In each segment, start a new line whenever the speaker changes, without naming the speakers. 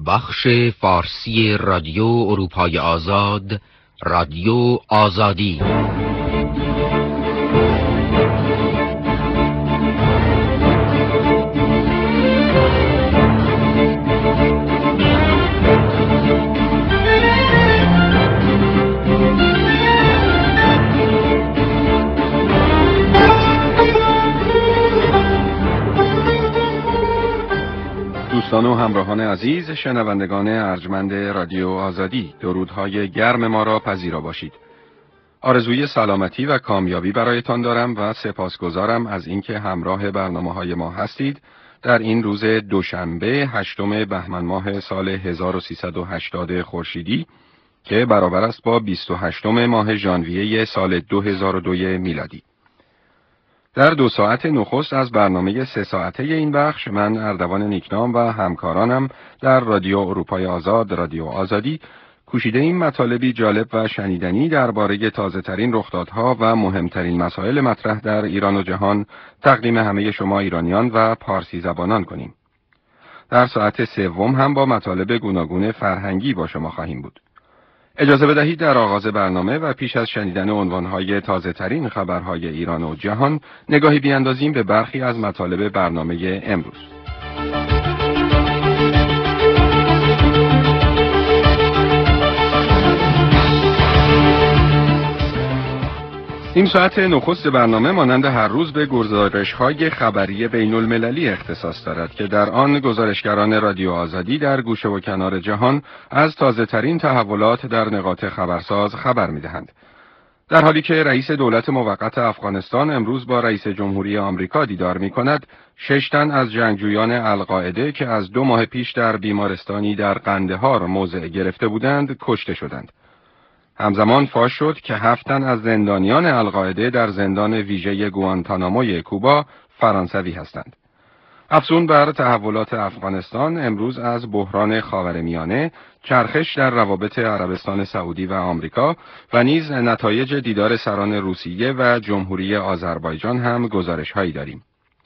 بخش فارسی رادیو اروپای آزاد، رادیو آزادی.
دوستان و همراهان عزیز، شنوندگان ارجمند رادیو آزادی، درودهای گرم ما را پذیرا باشید. آرزوی سلامتی و کامیابی برایتان دارم و سپاسگزارم از اینکه همراه برنامه‌های ما هستید در این روز دوشنبه 8 بهمن ماه سال 1380 خورشیدی که برابر است با 28 ماه ژانویه سال 2002 میلادی. در 2 ساعت نخست از برنامه 3 ساعته این بخش، من اردوان نیکنام و همکارانم در رادیو اروپای آزاد، رادیو آزادی، کوشیده این مطالبی جالب و شنیدنی درباره تازه‌ترین رخدادها و مهمترین مسائل مطرح در ایران و جهان تقدیم همه شما ایرانیان و پارسی زبانان کنیم. در ساعت سوم هم با مطالب گوناگون فرهنگی با شما خواهیم بود. اجازه بدهید در آغاز برنامه و پیش از شنیدن عنوانهای تازه‌ترین خبرهای ایران و جهان نگاهی بیاندازیم به برخی از مطالب برنامه امروز. این ساعت نخست برنامه مانند هر روز به گزارش‌های خبری بین‌المللی اختصاص دارد که در آن گزارشگران رادیو آزادی در گوشه و کنار جهان از تازه‌ترین تحولات در نقاط خبرساز خبر می‌دهند. در حالی که رئیس دولت موقت افغانستان امروز با رئیس جمهوری آمریکا دیدار می‌کند، 6 تن از جنگجویان القاعده که از 2 ماه پیش در بیمارستانی در قندهار موضع گرفته بودند، کشته شدند. همزمان فاش شد که 7 تن از زندانیان القاعده در زندان ویژه گوانتاناموی کوبا فرانسوی هستند. افزون بر تحولات افغانستان، امروز از بحران خاورمیانه، چرخش در روابط عربستان سعودی و آمریکا و نیز نتایج دیدار سران روسیه و جمهوری آذربایجان هم گزارش‌هایی داریم.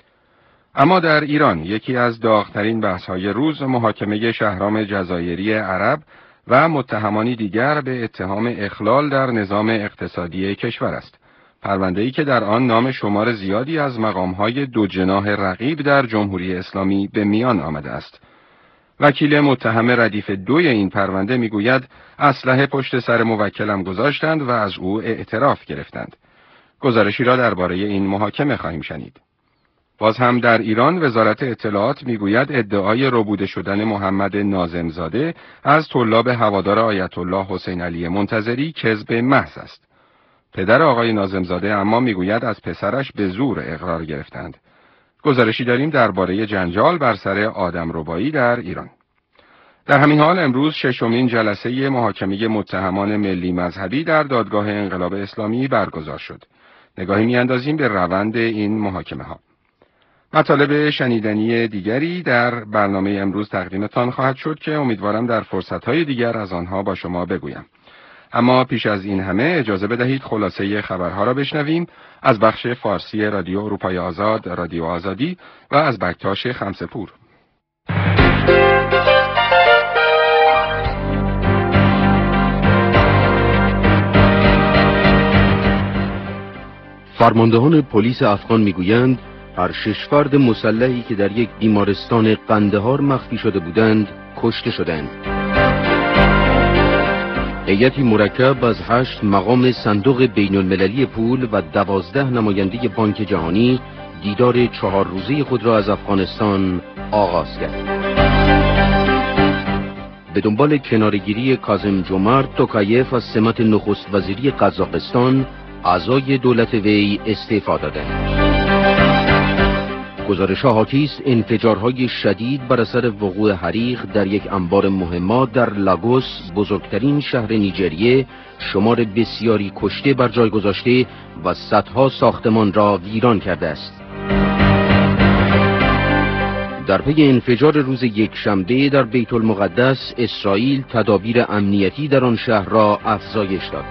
اما در ایران یکی از داغ‌ترین بحث‌های روز محاکمه شهرام جزایری عرب و متهمانی دیگر به اتهام اخلال در نظام اقتصادی کشور است. پرونده‌ای که در آن نام شمار زیادی از مقام‌های دو جناح رقیب در جمهوری اسلامی به میان آمده است. وکیل متهم ردیف 2 این پرونده میگوید اسلحه پشت سر موکلم گذاشتند و از او اعتراف گرفتند. گزارشی را درباره این محاکمه خواهیم شنید. باز هم در ایران وزارت اطلاعات میگوید ادعای ربوده شدن محمد ناظمزاده از طلاب هوادار آیت الله حسین علی منتظری کذب محض است. پدر آقای ناظمزاده اما میگوید از پسرش به زور اقرار گرفتند. گزارشی داریم درباره جنجال بر سر آدمربایی در ایران. در همین حال امروز 6مین جلسه محاکمه متهمان ملی مذهبی در دادگاه انقلاب اسلامی برگزار شد. نگاهی میاندازیم به روند این محاکمه ها. مطالب شنیدنی دیگری در برنامه امروز تقدیمتان خواهد شد که امیدوارم در فرصتهای دیگر از آنها با شما بگویم. اما پیش از این همه اجازه بدهید خلاصه خبرها را بشنویم از بخش فارسی رادیو اروپای آزاد، رادیو آزادی و از بکتاش خمسه‌پور.
فرماندهان پلیس افغان میگویند هر 6 فرد مسلحی که در یک بیمارستان قندهار مخفی شده بودند کشته شدند. هیئتی مرکب از 8 مقام صندوق بین المللی پول و 12 نماینده بانک جهانی دیدار 4 روزه خود را از افغانستان آغاز کرد. به دنبال کنارگیری کاظم جومرت توکایف از سمت نخست وزیری قزاقستان، اعضای دولت وی استعفا دادند. گزارش‌ها حاکی است انفجارهای شدید بر اثر وقوع حریق در یک انبار مهمات در لاگوس، بزرگترین شهر نیجریه، شمار بسیاری کشته بر جای گذاشته و صدها ساختمان را ویران کرده است. در پی انفجار روز یکشنبه در بیت المقدس، اسرائیل تدابیر امنیتی در آن شهر را افزایش داد.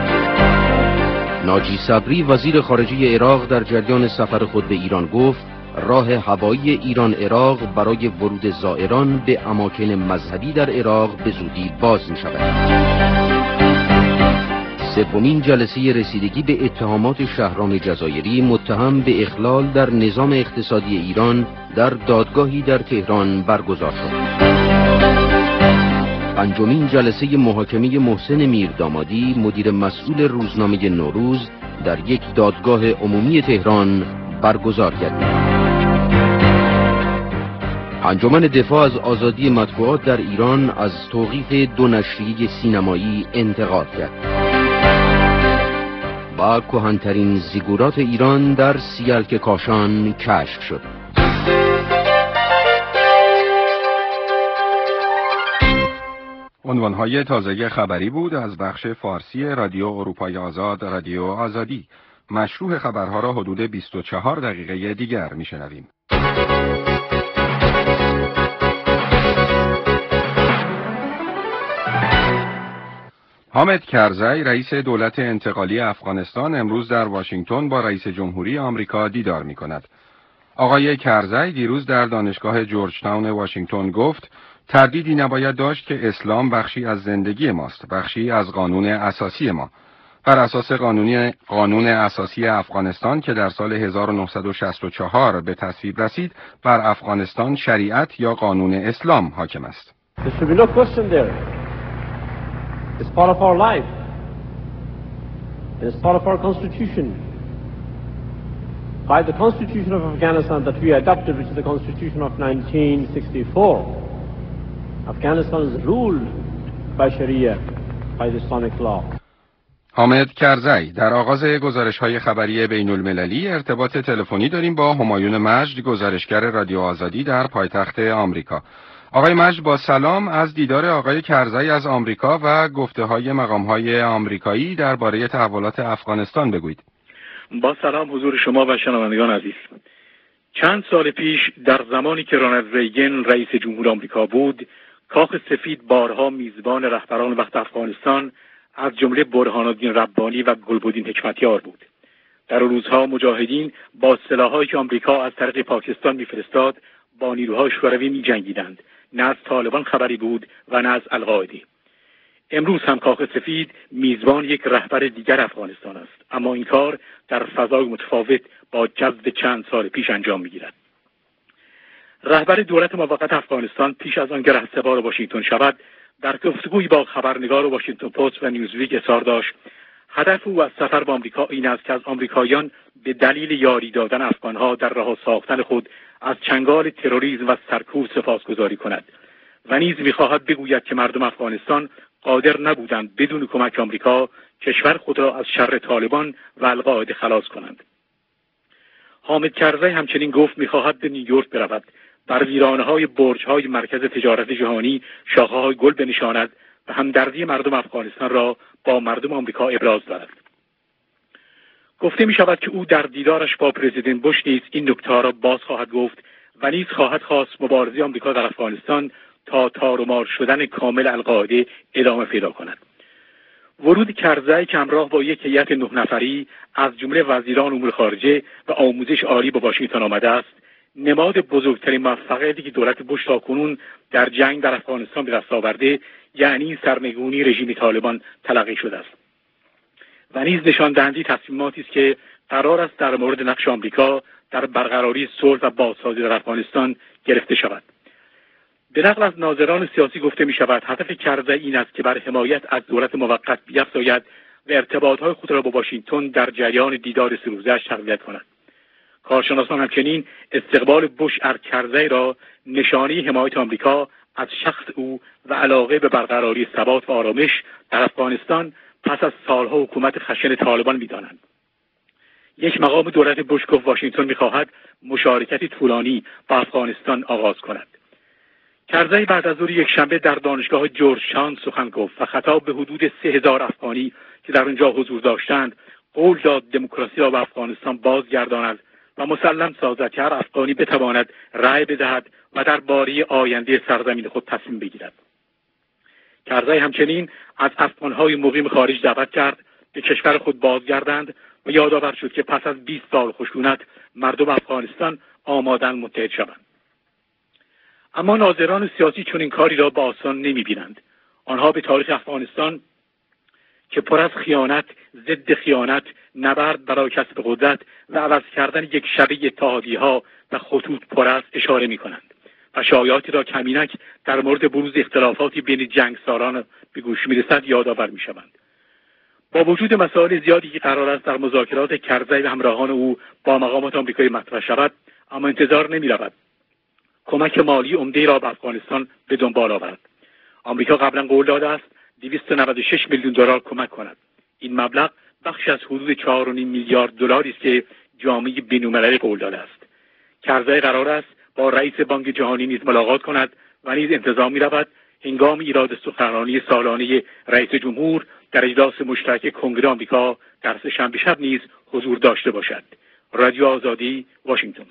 ناجی صبری وزیر خارجه عراق در جریان سفر خود به ایران گفت راه هوایی ایران عراق برای ورود زائران به اماکن مذهبی در عراق به زودی باز می شود. سومین جلسه رسیدگی به اتهامات شهرام جزایری متهم به اخلال در نظام اقتصادی ایران در دادگاهی در تهران برگزار شد. پنجمین جلسه محاکمه محسن میردامادی مدیر مسئول روزنامه نوروز در یک دادگاه عمومی تهران برگزار گردید. انجمن دفاع از آزادی مطبوعات در ایران از توقیف 2 نشریه سینمایی انتقاد کرد. و کهن‌ترین زیگورات ایران در سیلک کاشان کشف شد.
عنوانهای تازه خبری بود از بخش فارسی رادیو اروپای آزاد، رادیو آزادی. مشروح خبرها را حدود 24 دقیقه دیگر میشنویم. حامد کرزی رئیس دولت انتقالی افغانستان امروز در واشنگتن با رئیس جمهوری آمریکا دیدار می کند. آقای کرزی دیروز در دانشگاه جورج تاون واشنگتن گفت تردیدی نباید داشت که اسلام بخشی از زندگی ماست، بخشی از قانون اساسی ما. بر اساس قانون اساسی افغانستان که در سال 1964 به تصویب رسید، بر افغانستان شریعت یا قانون اسلام حاکم است.
It's part of our life. It's part of our constitution. By the constitution of Afghanistan that we adopted, which is the constitution of 1964, Afghanistan is ruled by Sharia, by the Islamic law.
حامد کرزی: در آغاز گزارش‌های خبری بین‌المللی ارتباط تلفنی داریم با همایون مجد، گزارشگر رادیو آزادی در پایتخت آمریکا. آقای مجد، با سلام. از دیدار آقای کرزی از آمریکا و گفته‌های مقام‌های آمریکایی درباره تحولات افغانستان بگویید.
با سلام حضور شما و شنوندگان عزیز. چند سال پیش در زمانی که رونالد ریگن رئیس جمهور آمریکا بود، کاخ سفید بارها میزبان رهبران وقت افغانستان از جمله برهان الدین ربانی و گلبدین حکمتیار بود. در روزها مجاهدین با سلاح‌هایی که آمریکا از طریق پاکستان می‌فرستاد با نیروهای شوروی می‌جنگیدند. نه از طالبان خبری بود و نه از القاعده. امروز هم کاخ سفید میزبان یک رهبر دیگر افغانستان است، اما این کار در فضای متفاوت با جذب چند سال پیش انجام می‌گیرد. رهبر دولت موقت افغانستان پیش از آنکه رهسپار واشنگتن شود، در گفتگویی با خبرنگار واشنگتن پست و نیوزویک اظهار داشت هدف او از سفر به آمریکا این است که از آمریکاییان به دلیل یاری دادن افغانها در رها ساختن خود از چنگال تروریسم و سرکوب سپاسگزاری کند و نیز می‌خواهد بگوید که مردم افغانستان قادر نبودند بدون کمک آمریکا کشور خود را از شر طالبان و القاعده خلاص کنند. حامد کرزی همچنین گفت می‌خواهد به نیویورک برود، بر ویرانه‌های برج‌های مرکز تجارت جهانی شاخه‌های گل بنشاند و همدردی مردم افغانستان را با مردم آمریکا ابراز دارد. گفته می شود که او در دیدارش با پرزیدنت بوش نیز این نکته را باز خواهد گفت و نیز خواهد خواست مبارزه آمریکا در افغانستان تا تار و مار شدن کامل القاعده ادامه پیدا کند. ورود کرزی که همراه با یک هیئت 9 نفری از جمله وزیران امور خارجه و آموزش عالی به واشنگتن آمده است، نماد بزرگترین موفقیتی که دولت بوش تاکنون در جنگ در افغانستان به دست آورده، یعنی سرنگونی رژیم طالبان تلقی شده است و نیز نشان دهنده تصمیماتی است که قرار است در مورد نقش آمریکا در برقراری صلح و بازسازی در افغانستان گرفته شود. به نقل از ناظران سیاسی گفته می شود هدف کرزی این است که بر حمایت از دولت موقت بیفزاید و ارتباطهای خود را با واشنگتن در جریان دیدار 3 روزه‌اش تقویت کند. کارشناسان همچنین استقبال بوش از کرزی را نشانه حمایت آمریکا از شخص او و علاقه به برقراری ثبات و آرامش در افغانستان پس از سالها حکومت خشن طالبان می‌دانند. یک مقام دولت بوش گفت واشنگتن می‌خواهد مشارکتی طولانی با افغانستان آغاز کند. کرزی بعد از ظهر یکشنبه در دانشگاه جورج تاون سخن گفت و خطاب به حدود 3000 افغانی که در آنجا حضور داشتند قول داد دموکراسی را به افغانستان بازگرداند و مسلم سازد که هر افغانی بتواند رأی بدهد و درباره آینده سرزمین خود تصمیم بگیرد. کرزی همچنین از افغان‌های مقیم خارج دعوت کرد به کشور خود بازگردند و یادآور شد که پس از 20 سال خشونت مردم افغانستان آمادن متحد شوند. اما ناظران سیاسی چون این کاری را با آسان نمی‌بینند. آنها به تاریخ افغانستان که پر از خیانت، ضد خیانت، نبرد برای کسب قدرت و عوض کردن یک شبه اتحادیه‌ها و خطوط پر است اشاره می‌کنند و شایعاتی را کمینک در مورد بروز اختلافاتی بین جنگسالان به گوش می‌رسد یادآور می‌شوند. با وجود مسائل زیادی که قرار است در مذاکرات کرزی و همراهان او با مقامات آمریکایی مطرح شود، اما انتظار نمی‌رود کمک مالی عمده‌ای را به افغانستان به دنبال آورد. آمریکا قبلا قول داده است 296 میلیون دلار کمک کند. این مبلغ بخشی از حدود 4.5 میلیارد دلاری است که جامعه بین‌المللی قول داده است. کرزی قرار است با رئیس بانک جهانی نیز ملاقات کند و نیز انتظار می‌رود هنگام ایراد سخنرانی سالانه رئیس جمهور در اجلاس مشترک کنگره آمریکا در سه‌شنبه شب نیز حضور داشته باشد. رادیو آزادی، واشنگتن.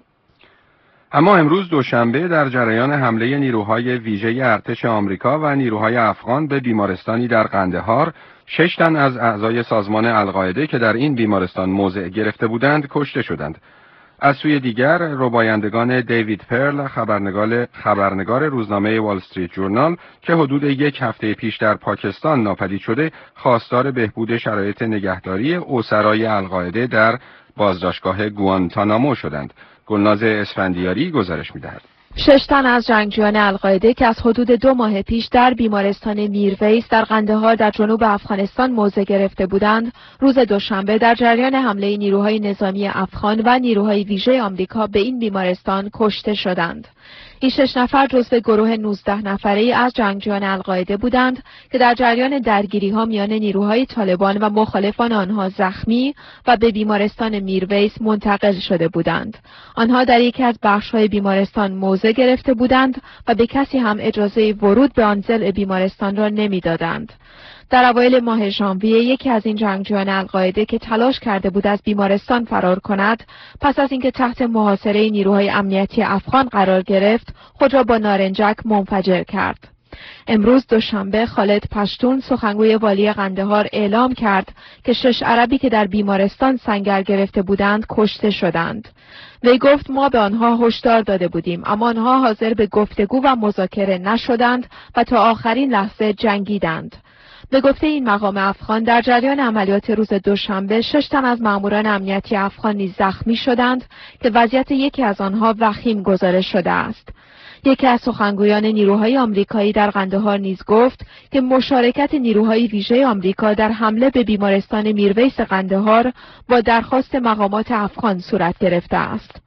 اما امروز دوشنبه در جریان حمله نیروهای ویژه ارتش آمریکا و نیروهای افغان به بیمارستانی در قندهار 6 تن از اعضای سازمان القاعده که در این بیمارستان موضع گرفته بودند کشته شدند. از سوی دیگر ربایندگان دیوید پرل خبرنگار روزنامه وال استریت جورنال که حدود 1 هفته پیش در پاکستان ناپدید شده خواستار بهبود شرایط نگهداری اسرای القاعده در بازداشتگاه گوانتانامو شدند. گلناز اسفندیاری گزارش می‌دهد.
6 تن از جنگجویان القاعده که از حدود 2 ماه پیش در بیمارستان میرویس در قندهار در جنوب افغانستان موضع گرفته بودند، روز دوشنبه در جریان حمله نیروهای نظامی افغان و نیروهای ویژه آمریکا به این بیمارستان کشته شدند. این 6 نفر جزو گروه 19 نفره‌ای از جنگجویان القاعده بودند که در جریان درگیری‌ها میان نیروهای طالبان و مخالفان آنها زخمی و به بیمارستان میرویس منتقل شده بودند. آنها در یکی از بخش‌های بیمارستان موضع گرفته بودند و به کسی هم اجازه ورود به آن ضلع بیمارستان را نمی‌دادند. در اوایل ماه ژانویه یکی از این جنگجویان القاعده که تلاش کرده بود از بیمارستان فرار کند، پس از اینکه تحت محاصره نیروهای امنیتی افغان قرار گرفت، خود را با نارنجک منفجر کرد. امروز دوشنبه خالد پشتون سخنگوی والی قندهار اعلام کرد که 6 عربی که در بیمارستان سنگر گرفته بودند کشته شدند. وی گفت ما به آنها هشدار داده بودیم اما آنها حاضر به گفتگو و مذاکره نشدند و تا آخرین لحظه جنگیدند. به گفته این مقام افغان در جریان عملیات روز دوشنبه 6 تن از ماموران امنیتی افغان نیز زخمی شدند که وضعیت یکی از آنها وخیم گزارش شده است. یکی از سخنگویان نیروهای آمریکایی در قندهار نیز گفت که مشارکت نیروهای ویژه آمریکا در حمله به بیمارستان میرویس قندهار با درخواست مقامات افغان صورت گرفته است.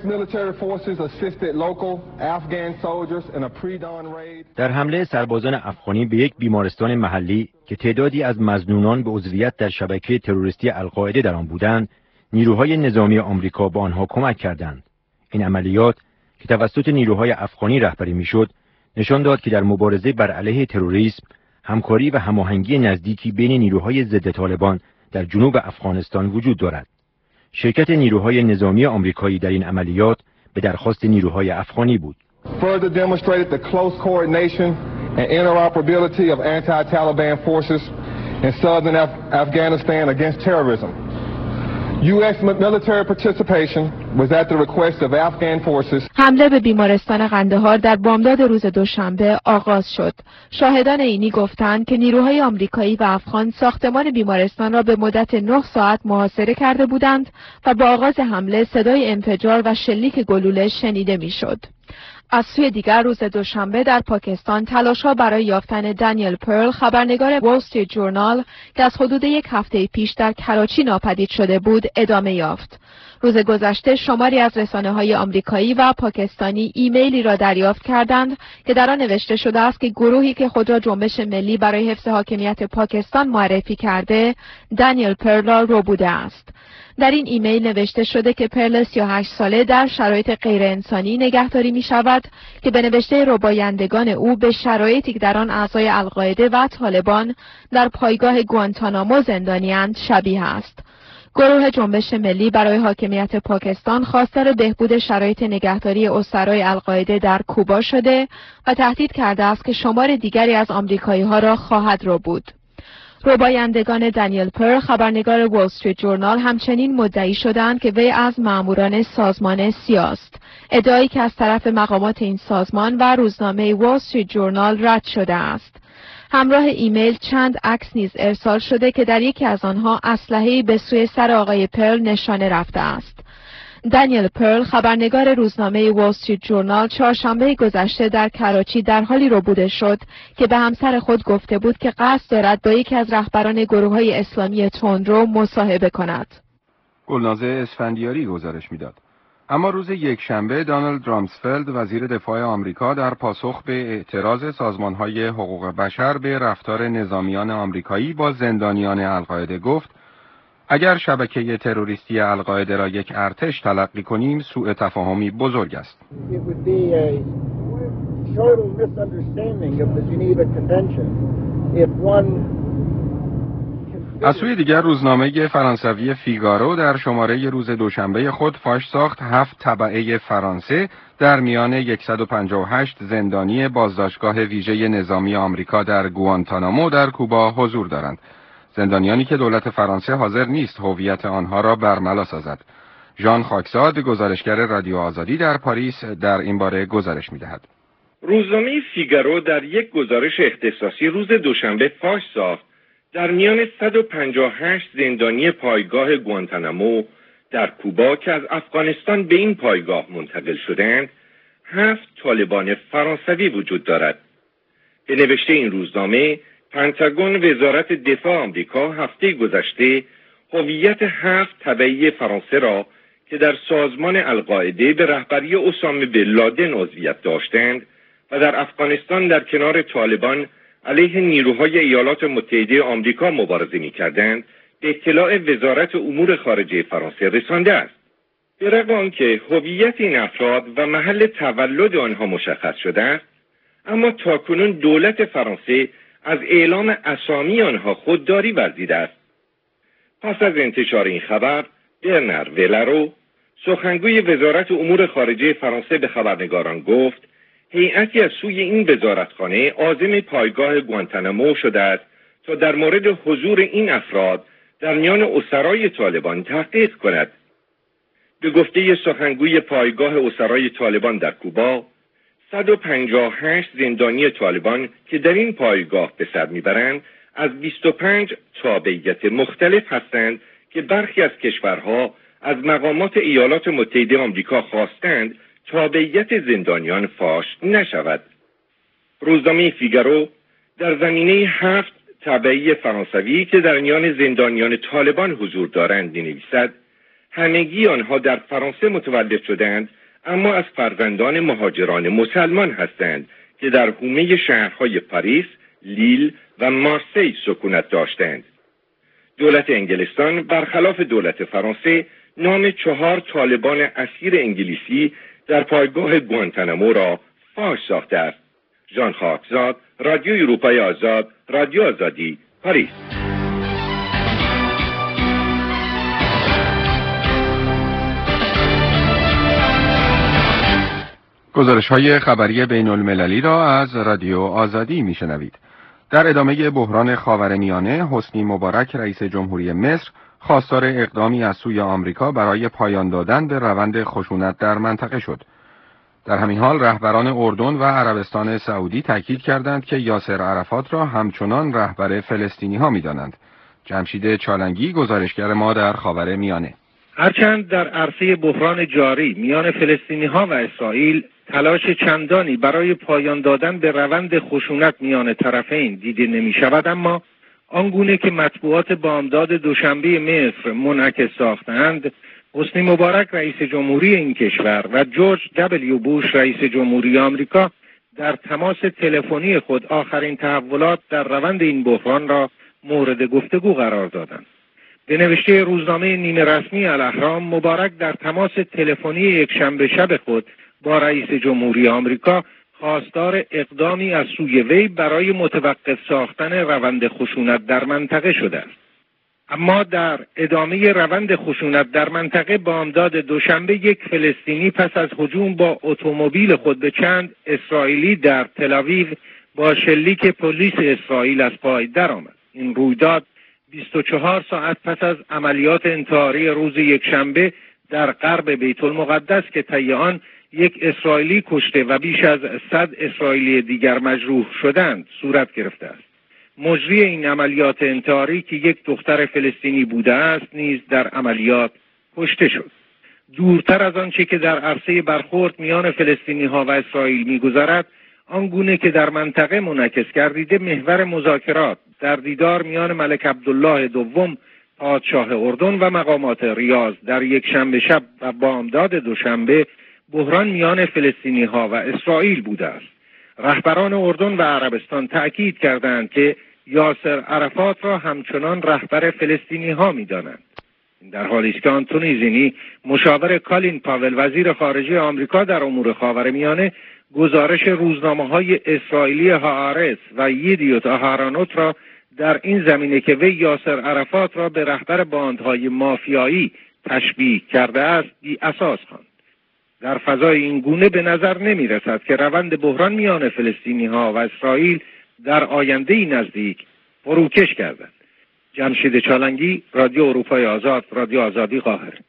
در حمله سربازان افغانی به یک بیمارستان محلی که تعدادی از مظنونان به عضویت در شبکه تروریستی القاعده در آن بودند، نیروهای نظامی آمریکا با آنها کمک کردند. این عملیات که توسط نیروهای افغانی رهبری میشد، نشان داد که در مبارزه بر علیه تروریسم همکاری و هماهنگی نزدیکی بین نیروهای ضد طالبان در جنوب افغانستان وجود دارد. شرکت نیروهای نظامی آمریکایی در این عملیات به درخواست نیروهای افغانی بود.
Further demonstrated the close coordination and interoperability of anti-Taliban forces in southern Afghanistan against terrorism. U.S. military participation was at the request of Afghan forces.
حمله به بیمارستان قندهار در بامداد روز دوشنبه آغاز شد. شاهدان عینی گفتند که نیروهای آمریکایی و افغان ساختمان بیمارستان را به مدت 9 ساعت محاصره کرده بودند و با آغاز حمله صدای انفجار و شلیک گلوله شنیده میشد. از سوی دیگر روز دوشنبه در پاکستان تلاش‌ها برای یافتن دانیل پرل خبرنگار وال استریت جورنال که از حدود 1 هفته پیش در کراچی ناپدید شده بود ادامه یافت. روز گذشته شماری از رسانه‌های آمریکایی و پاکستانی ایمیلی را دریافت کردند که در آن نوشته شده است که گروهی که خود را جنبش ملی برای حفظ حاکمیت پاکستان معرفی کرده، دانیل پرل را ربوده است. در این ایمیل نوشته شده که پرل 38 ساله در شرایط غیر انسانی نگهداری می شود که به نوشته ربایندگان او به شرایطی که در آن اعضای القاعده و طالبان در پایگاه گوانتانامو زندانی‌اند شبیه است. گروه جنبش ملی برای حاکمیت پاکستان خواستار بهبود شرایط نگهداری اسرای القاعده در کوبا شده و تهدید کرده است که شمار دیگری از آمریکایی‌ها را خواهد ربود. ربایندگان دانیل پرل، خبرنگار وال استریت جورنال، همچنین مدعی شدند که وی از ماموران سازمان سی است. ادعایی که از طرف مقامات این سازمان و روزنامه وال استریت جورنال رد شده است. همراه ایمیل چند عکس نیز ارسال شده که در یکی از آنها اسلحه‌ای به سوی سر آقای پرل نشانه رفته است. دانیل پرل، خبرنگار روزنامه وال استریت جورنال، چهارشنبه گذشته در کراچی در حالی ربوده شد که به همسر خود گفته بود که قصد دارد با یکی از رهبران گروه‌های اسلامی تندرو مصاحبه کند.
گلنازه اسفندیاری گزارش میداد. اما روز یکشنبه دونالد رامسفلد، وزیر دفاع آمریکا، در پاسخ به اعتراض سازمان‌های حقوق بشر به رفتار نظامیان آمریکایی با زندانیان القاعده گفت: اگر شبکه تروریستی القاعده را یک ارتش تلقی کنیم، سوء تفاهمی بزرگ است. از سوی دیگر روزنامه فرانسوی فیگارو در شماره روز دوشنبه خود فاش ساخت 7 تبعه فرانسه در میان 158 زندانی بازداشتگاه ویژه نظامی آمریکا در گوانتانامو در کوبا حضور دارند. زندانیانی که دولت فرانسه حاضر نیست هویت آنها را برملا سازد. ژان خاکزاد، گزارشگر رادیو آزادی در پاریس، در این باره گزارش می‌دهد.
روزنامه فیگارو در یک گزارش اختصاصی روز دوشنبه فاش ساخت در میان 158 زندانی پایگاه گوانتانامو در کوبا که از افغانستان به این پایگاه منتقل شدند، 7 طالبان فرانسوی وجود دارد. به نوشته این روزنامه، پنتاگون وزارت دفاع آمریکا هفته گذشته هویت 7 تبعی فرانسه را که در سازمان القاعده به رهبری اسامه بن لادن عضویت داشتند و در افغانستان در کنار طالبان علیه نیروهای ایالات متحده آمریکا مبارزه می‌کردند، به اطلاع وزارت امور خارجه فرانسه رسانده است. به رغم آنکه هویت این افراد و محل تولد آنها مشخص شده است، اما تاکنون دولت فرانسه از اعلام اسامی آنها خودداری ورزیده است. پس از انتشار این خبر، برنر ولرو، سخنگوی وزارت امور خارجه فرانسه، به خبرنگاران گفت هیئتی از سوی این وزارتخانه عازم پایگاه گوانتانامو شده است تا در مورد حضور این افراد در میان اسرای طالبان تحقیق کند. به گفته سخنگوی پایگاه اسرای طالبان در کوبا، 158 زندانی طالبان که در این پایگاه به سر میبرند از 25 تابعیت مختلف هستند که برخی از کشورها از مقامات ایالات متحده آمریکا خواستند تابعیت زندانیان فاش نشود. روزنامه فیگارو در زمینه 7 تبعی فرانسوی که در میان زندانیان طالبان حضور دارند می‌نویسد: همگی آنها در فرانسه متولد شدند، اما از فرزندان مهاجران مسلمان هستند که در حومه شهرهای پاریس، لیل و مارسی سکونت داشتند. دولت انگلستان برخلاف دولت فرانسه نام 4 طالبان اسیر انگلیسی در پایگاه گوانتانامو را فاش ساخته است. ژان خاکزاد، رادیو اروپای آزاد، رادیو آزادی، پاریس.
گزارش‌های خبری بین المللی را از رادیو آزادی میشنوید. در ادامه بحران خاورمیانه، حسنی مبارک رئیس جمهوری مصر خواستار اقدامی از سوی آمریکا برای پایان دادن به روند خشونت در منطقه شد. در همین حال رهبران اردن و عربستان سعودی تاکید کردند که یاسر عرفات را همچنان رهبر فلسطینی‌ها می‌دانند. جمشید چالنگی، گزارشگر ما در خاورمیانه.
هرچند در عرصه بحران جاری میان فلسطینی‌ها و اسرائیل تلاش چندانی برای پایان دادن به روند خشونت میان طرفین دیده نمی‌شود، اما آنگونه که مطبوعات بامداد دوشنبه مصر منعکس ساختند، حسنی مبارک رئیس جمهوری این کشور و جورج دبلیو بوش رئیس جمهوری آمریکا در تماس تلفنی خود آخرین تحولات در روند این بحران را مورد گفتگو قرار دادند. به نوشته روزنامه نیمه رسمی الاهرام، مبارک در تماس تلفنی یکشنبه شب خود با رئیس جمهوری آمریکا خواستار اقدامی از سوی وی برای متوقف ساختن روند خشونت در منطقه شده است. اما در ادامه روند خشونت در منطقه بامداد دوشنبه یک فلسطینی پس از هجوم با اتومبیل خود به چند اسرائیلی در تل آویو با شلیک پلیس اسرائیل از پای درآمد. این رویداد 24 ساعت پس از عملیات انتحاری روز یکشنبه در غرب بیت المقدس که طی آن یک اسرائیلی کشته و بیش از 100 اسرائیلی دیگر مجروح شدند صورت گرفته است. مجری این عملیات انتحاری که یک دختر فلسطینی بوده است نیز در عملیات کشته شد. دورتر از آنچه که در عرصه برخورد میان فلسطینی‌ها و اسرائیل می‌گذرد، آنگونه که در منطقه منعکس گردیده محور مذاکرات در دیدار میان ملک عبدالله دوم پادشاه اردن و مقامات ریاض در یک شنبه شب و بامداد دوشنبه بحران میان فلسطینی‌ها و اسرائیل بوده است. رهبران اردن و عربستان تأکید کردند که یاسر عرفات را همچنان رهبر فلسطینی‌ها می‌دانند. در حالی است که آنتونی زینی مشاور کالین پاول وزیر خارجه آمریکا در امور خاورمیانه گزارش روزنامه‌های اسرائیلی هآرتز و یدیوت آهارانوت را در این زمینه که وی یاسر عرفات را به رهبر باندهای مافیایی تشبیه کرده است بی اساس خواند. در فضای این گونه به نظر نمی رسد که روند بحران میان فلسطینی‌ها و اسرائیل در آینده نزدیک فروکش گردد. جمشید چالنگی، رادیو اروپای آزاد، رادیو آزادی، قاهره.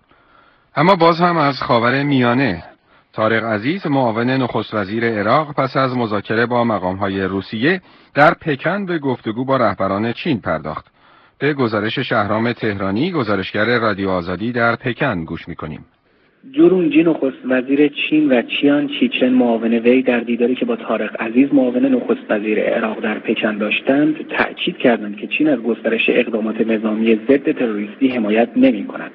اما باز هم از خاور میانه، طارق عزیز معاون نخست وزیر عراق پس از مذاکره با مقام‌های روسیه در پکن به گفتگو با رهبران چین پرداخت. به گزارش شهرام تهرانی، گزارشگر رادیو آزادی در پکن گوش می‌کنیم.
جورونجی نخست وزیر چین و چیان چیچن معاون وی در دیداری که با طارق عزیز معاون نخست وزیر عراق در پکن داشتند تأکید کردند که چین از گسترش اقدامات نظامی ضد تروریستی حمایت نمی‌کند.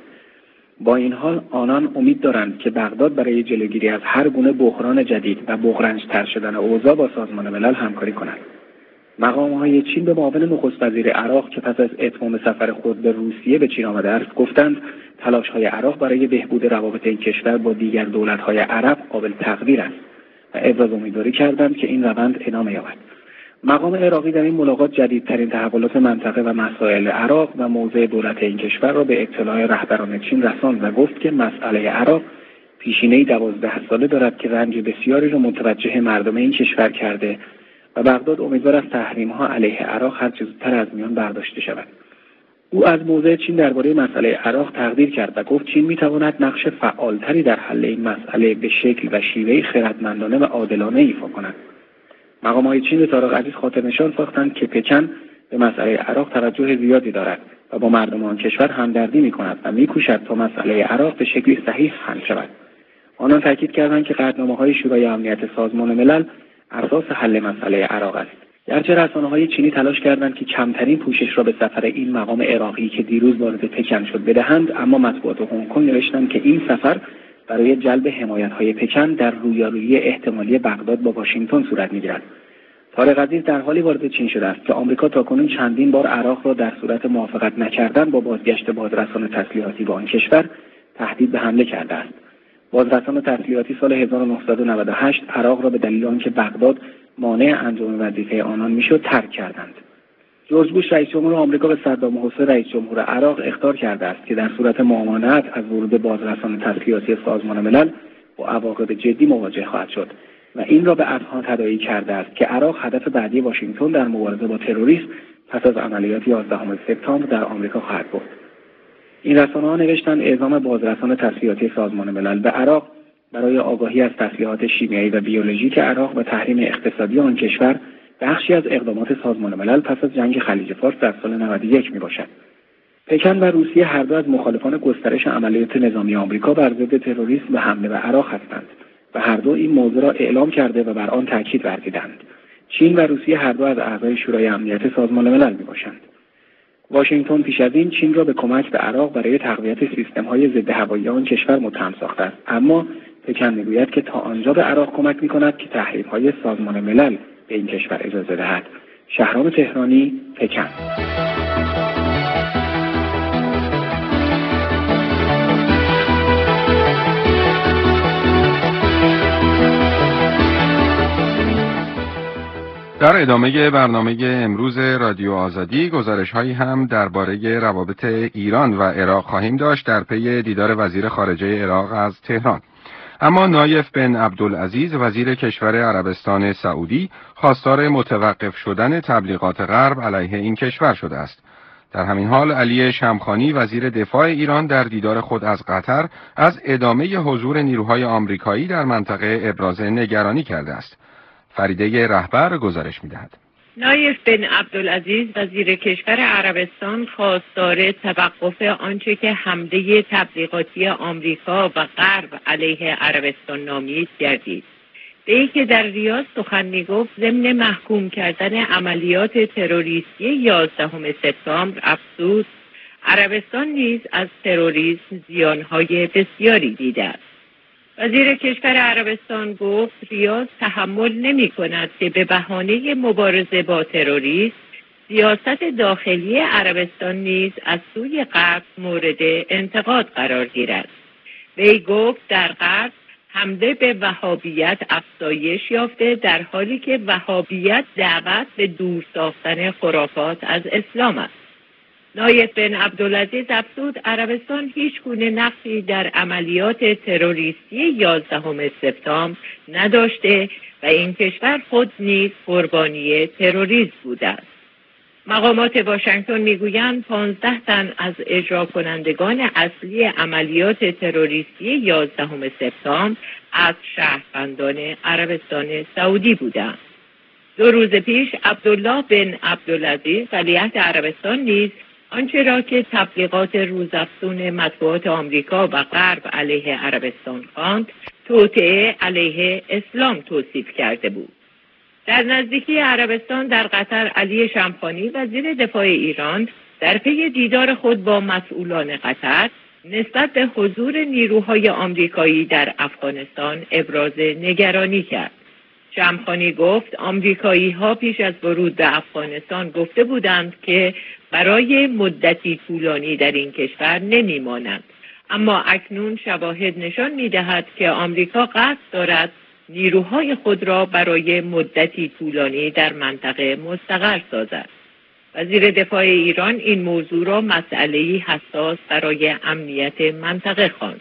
با این حال آنان امید دارند که بغداد برای جلوگیری از هر گونه بحران جدید و بغرنج‌تر شدن اوضاع با سازمان ملل همکاری کند. مقام‌های چین به معاون نخست وزیر عراق که پس از اتمام سفر خود به روسیه به چین آمده است گفتند تلاش‌های عراق برای بهبود روابط این کشور با دیگر دولت‌های عرب قابل تقدیر است و ابراز امیدواری کردند که این روند ادامه یابد. مقام عراقی در این ملاقات جدیدترین تحولات منطقه و مسائل عراق و موضع دولت این کشور را به اطلاع رهبران چین رساند و گفت که مسئله عراق پیشینه‌ای 12 ساله دارد که رنج بسیاری را متوجه مردم این کشور کرده و بغداد امیدوار است تحریم‌ها علیه عراق هر چه زودتر از میان برداشته شود. او از موضع چین درباره مسئله عراق تقدیر کرد و گفت چین می‌تواند نقش فعالتری در حل این مسئله به شکل و شیوهی خردمندانه و عادلانه ایفا کند. مقام‌های چین به طارق عزیز خاطرنشان ساختند که پکن به مسئله عراق توجه زیادی دارد و با مردم آن کشور همدردی می‌کند و می‌کوشد تا مسئله عراق به شکلی صحیح حل شود. آنان تاکید کردند که قطعنامه‌های شورای امنیت سازمان ملل اساس حل مسئله عراق است. گرچه رسانه‌های چینی تلاش کردند که کمترین پوشش را به سفر این مقام عراقی که دیروز وارد پکن شد بدهند، اما مطبوعات هنگ کنگ نوشتند که این سفر برای جلب حمایت‌های پکن در رویارویی احتمالی بغداد با واشنگتن صورت می‌گیرد. طارق عزیز در حالی وارد چین شده است که آمریکا تاکنون چندین بار عراق را در صورت موافقت نکردن با بازگشت بازرسان تسلیحاتی به آن کشور تهدید به حمله کرده است. بازرسان تسلیحاتی سال 1998 عراق را به دلیل آنکه بغداد مانع انجام وظیفه آنان میشد ترک کردند. جورج بوش رئیس جمهور آمریکا به صدام حسین رئیس جمهور عراق اخطار کرده است که در صورت ممانعت از ورود بازرسان تسلیحاتی سازمان ملل با عواقب جدی مواجه خواهد شد و این را به اذهان تداعی کرده است که عراق هدف بعدی واشنگتن در مبارزه با تروریسم پس از عملیات 11 سپتامبر در آمریکا خواهد بود. این رسانه‌ها نوشتند اعزام بازرسان تسلیحاتی سازمان ملل به عراق برای آگاهی از تسلیحات شیمیایی و بیولوژیک عراق و تحریم اقتصادی آن کشور بخشی از اقدامات سازمان ملل پس از جنگ خلیج فارس در سال 91 میباشد. پکن و روسیه هر دو از مخالفان گسترش عملیات نظامی آمریکا بر ضد تروریسم و حمله به عراق هستند و هر دو این موضوع را اعلام کرده و بر آن تاکید ورزیدند. چین و روسیه هر دو از اعضای شورای امنیت سازمان ملل میباشند. واشنگتن پیش از این چین را به کمک به عراق برای تقویت سیستم‌های ضد هوایی آن کشور متهم ساخته است، اما پکن میگوید که تا آنجا به عراق کمک می‌کند که تحریم‌های سازمان ملل به این کشور اجازه دهد. شهرام تهرانی، پکن.
در ادامه برنامه امروز رادیو آزادی گزارش‌هایی هم درباره روابط ایران و عراق خواهیم داشت در پی دیدار وزیر خارجه عراق از تهران. اما نایف بن عبدالعزیز وزیر کشور عربستان سعودی خواستار متوقف شدن تبلیغات غرب علیه این کشور شده است. در همین حال علی شمخانی وزیر دفاع ایران در دیدار خود از قطر از ادامه حضور نیروهای آمریکایی در منطقه ابراز نگرانی کرده است. فریده رهبر گزارش می‌دهد.
نایف بن عبدالعزیز وزیر کشور عربستان خواستار توقف آنچه که حمله تبلیغاتی آمریکا و غرب علیه عربستان نامید گردید. به ای که در ریاض سخن می‌گفت ضمن محکوم کردن عملیات تروریستی 11 سپتامبر افزود عربستان نیز از تروریسم زیانهای بسیاری دیده است. وزیر کشور عربستان گفت ریاض تحمل نمی‌کند که به بهانه مبارزه با تروریسم سیاست داخلی عربستان نیز از سوی غرب مورد انتقاد قرار گیرد. وی گفت در غرب حمله به وهابیت افزایش یافته در حالی که وهابیت دعوت به دور ساختن خرافات از اسلام است. نایف بن عبدالعزیز افزود عربستان هیچ گونه نقشی در عملیات تروریستی 11 سپتامبر نداشته و این کشور خود نیز قربانی تروریسم بوده است. مقامات واشنگتن میگویند 15 تن از اجرا کنندگان اصلی عملیات تروریستی 11 سپتامبر از شهروندان عربستان سعودی بودند. 2 روز پیش عبدالله بن عبدالعزیز ولیعهد عربستان نیز آنچه را که تبلیغات روزافزون مطبوعات آمریکا و غرب علیه عربستان خواند، توطئه علیه اسلام توصیف کرده بود. در نزدیکی عربستان در قطر علی شمخانی وزیر دفاع ایران در پی دیدار خود با مسئولان قطر نسبت به حضور نیروهای آمریکایی در افغانستان ابراز نگرانی کرد. شمخانی گفت آمریکایی‌ها پیش از ورود به افغانستان گفته بودند که برای مدتی طولانی در این کشور نمی‌مانند، اما اکنون شواهد نشان می‌دهد که آمریکا قصد دارد نیروهای خود را برای مدتی طولانی در منطقه مستقر سازد. وزیر دفاع ایران این موضوع را مسئله‌ای حساس برای امنیت منطقه خواند.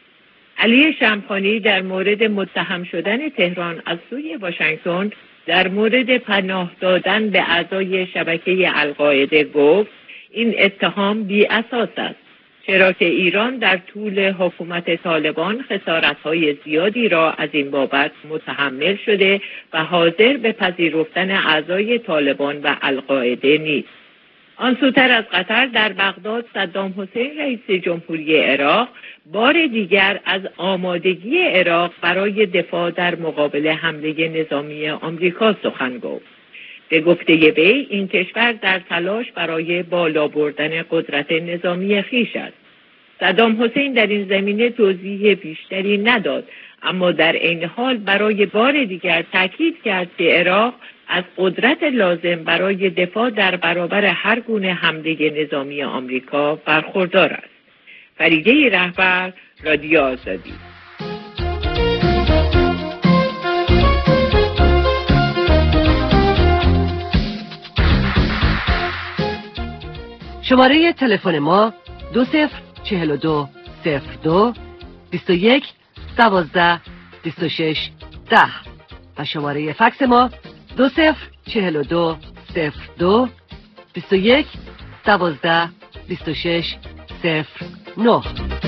علی شمخانی در مورد متهم شدن تهران از سوی واشنگتن در مورد پناه دادن به اعضای شبکه القاعده گفت این اتهام بی اساس است، چرا که ایران در طول حکومت طالبان خسارت‌های زیادی را از این بابت متحمل شده و حاضر به پذیرفتن اعضای طالبان و القاعده نیست. آن سوتر از قطر در بغداد صدام حسین رئیس جمهوری عراق بار دیگر از آمادگی عراق برای دفاع در مقابل حمله نظامی آمریکا سخن گفت. به گفته وی این کشور در تلاش برای بالا بردن قدرت نظامی خویش است. صدام حسین در این زمینه توضیح بیشتری نداد، اما در عین حال برای بار دیگر تاکید کرد که عراق از قدرت لازم برای دفاع در برابر هر گونه حمله نظامی آمریکا برخوردار است. فریده رهبر، رادیو آزادی.
شماره تلفن ما 204202 21 12 26 10 و شماره فکس ما 204202 21 12 26 09.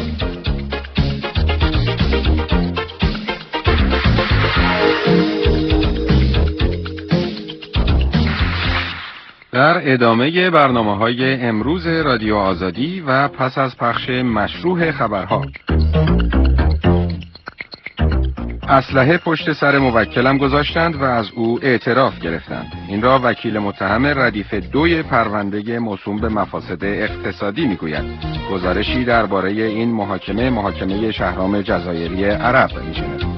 در ادامه برنامه‌های امروز رادیو آزادی و پس از پخش مشروع خبرها، اسلحه پشت سر موکلم گذاشتند و از او اعتراف گرفتند. این را وکیل متهم ردیف 2 پرونده موسوم به مفاسد اقتصادی میگوید. گزارشی درباره این محاکمه شهرام جزایری عرب میشنوید.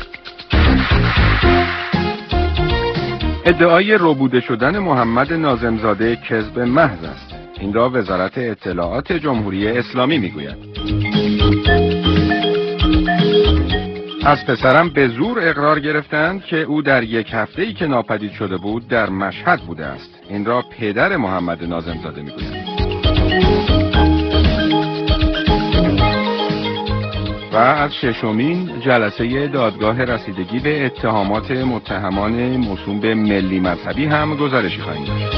ادعای ربوده شدن محمد ناظمزاده کذب محض است. این را وزارت اطلاعات جمهوری اسلامی میگوید. از پسرم به زور اقرار گرفتند که او در یک هفته‌ای که ناپدید شده بود در مشهد بوده است. این را پدر محمد ناظمزاده میگوید. و از ششمین جلسه دادگاه رسیدگی به اتهامات متهمان موسوم به ملی مذهبی هم گزارشی خواهیم داشت.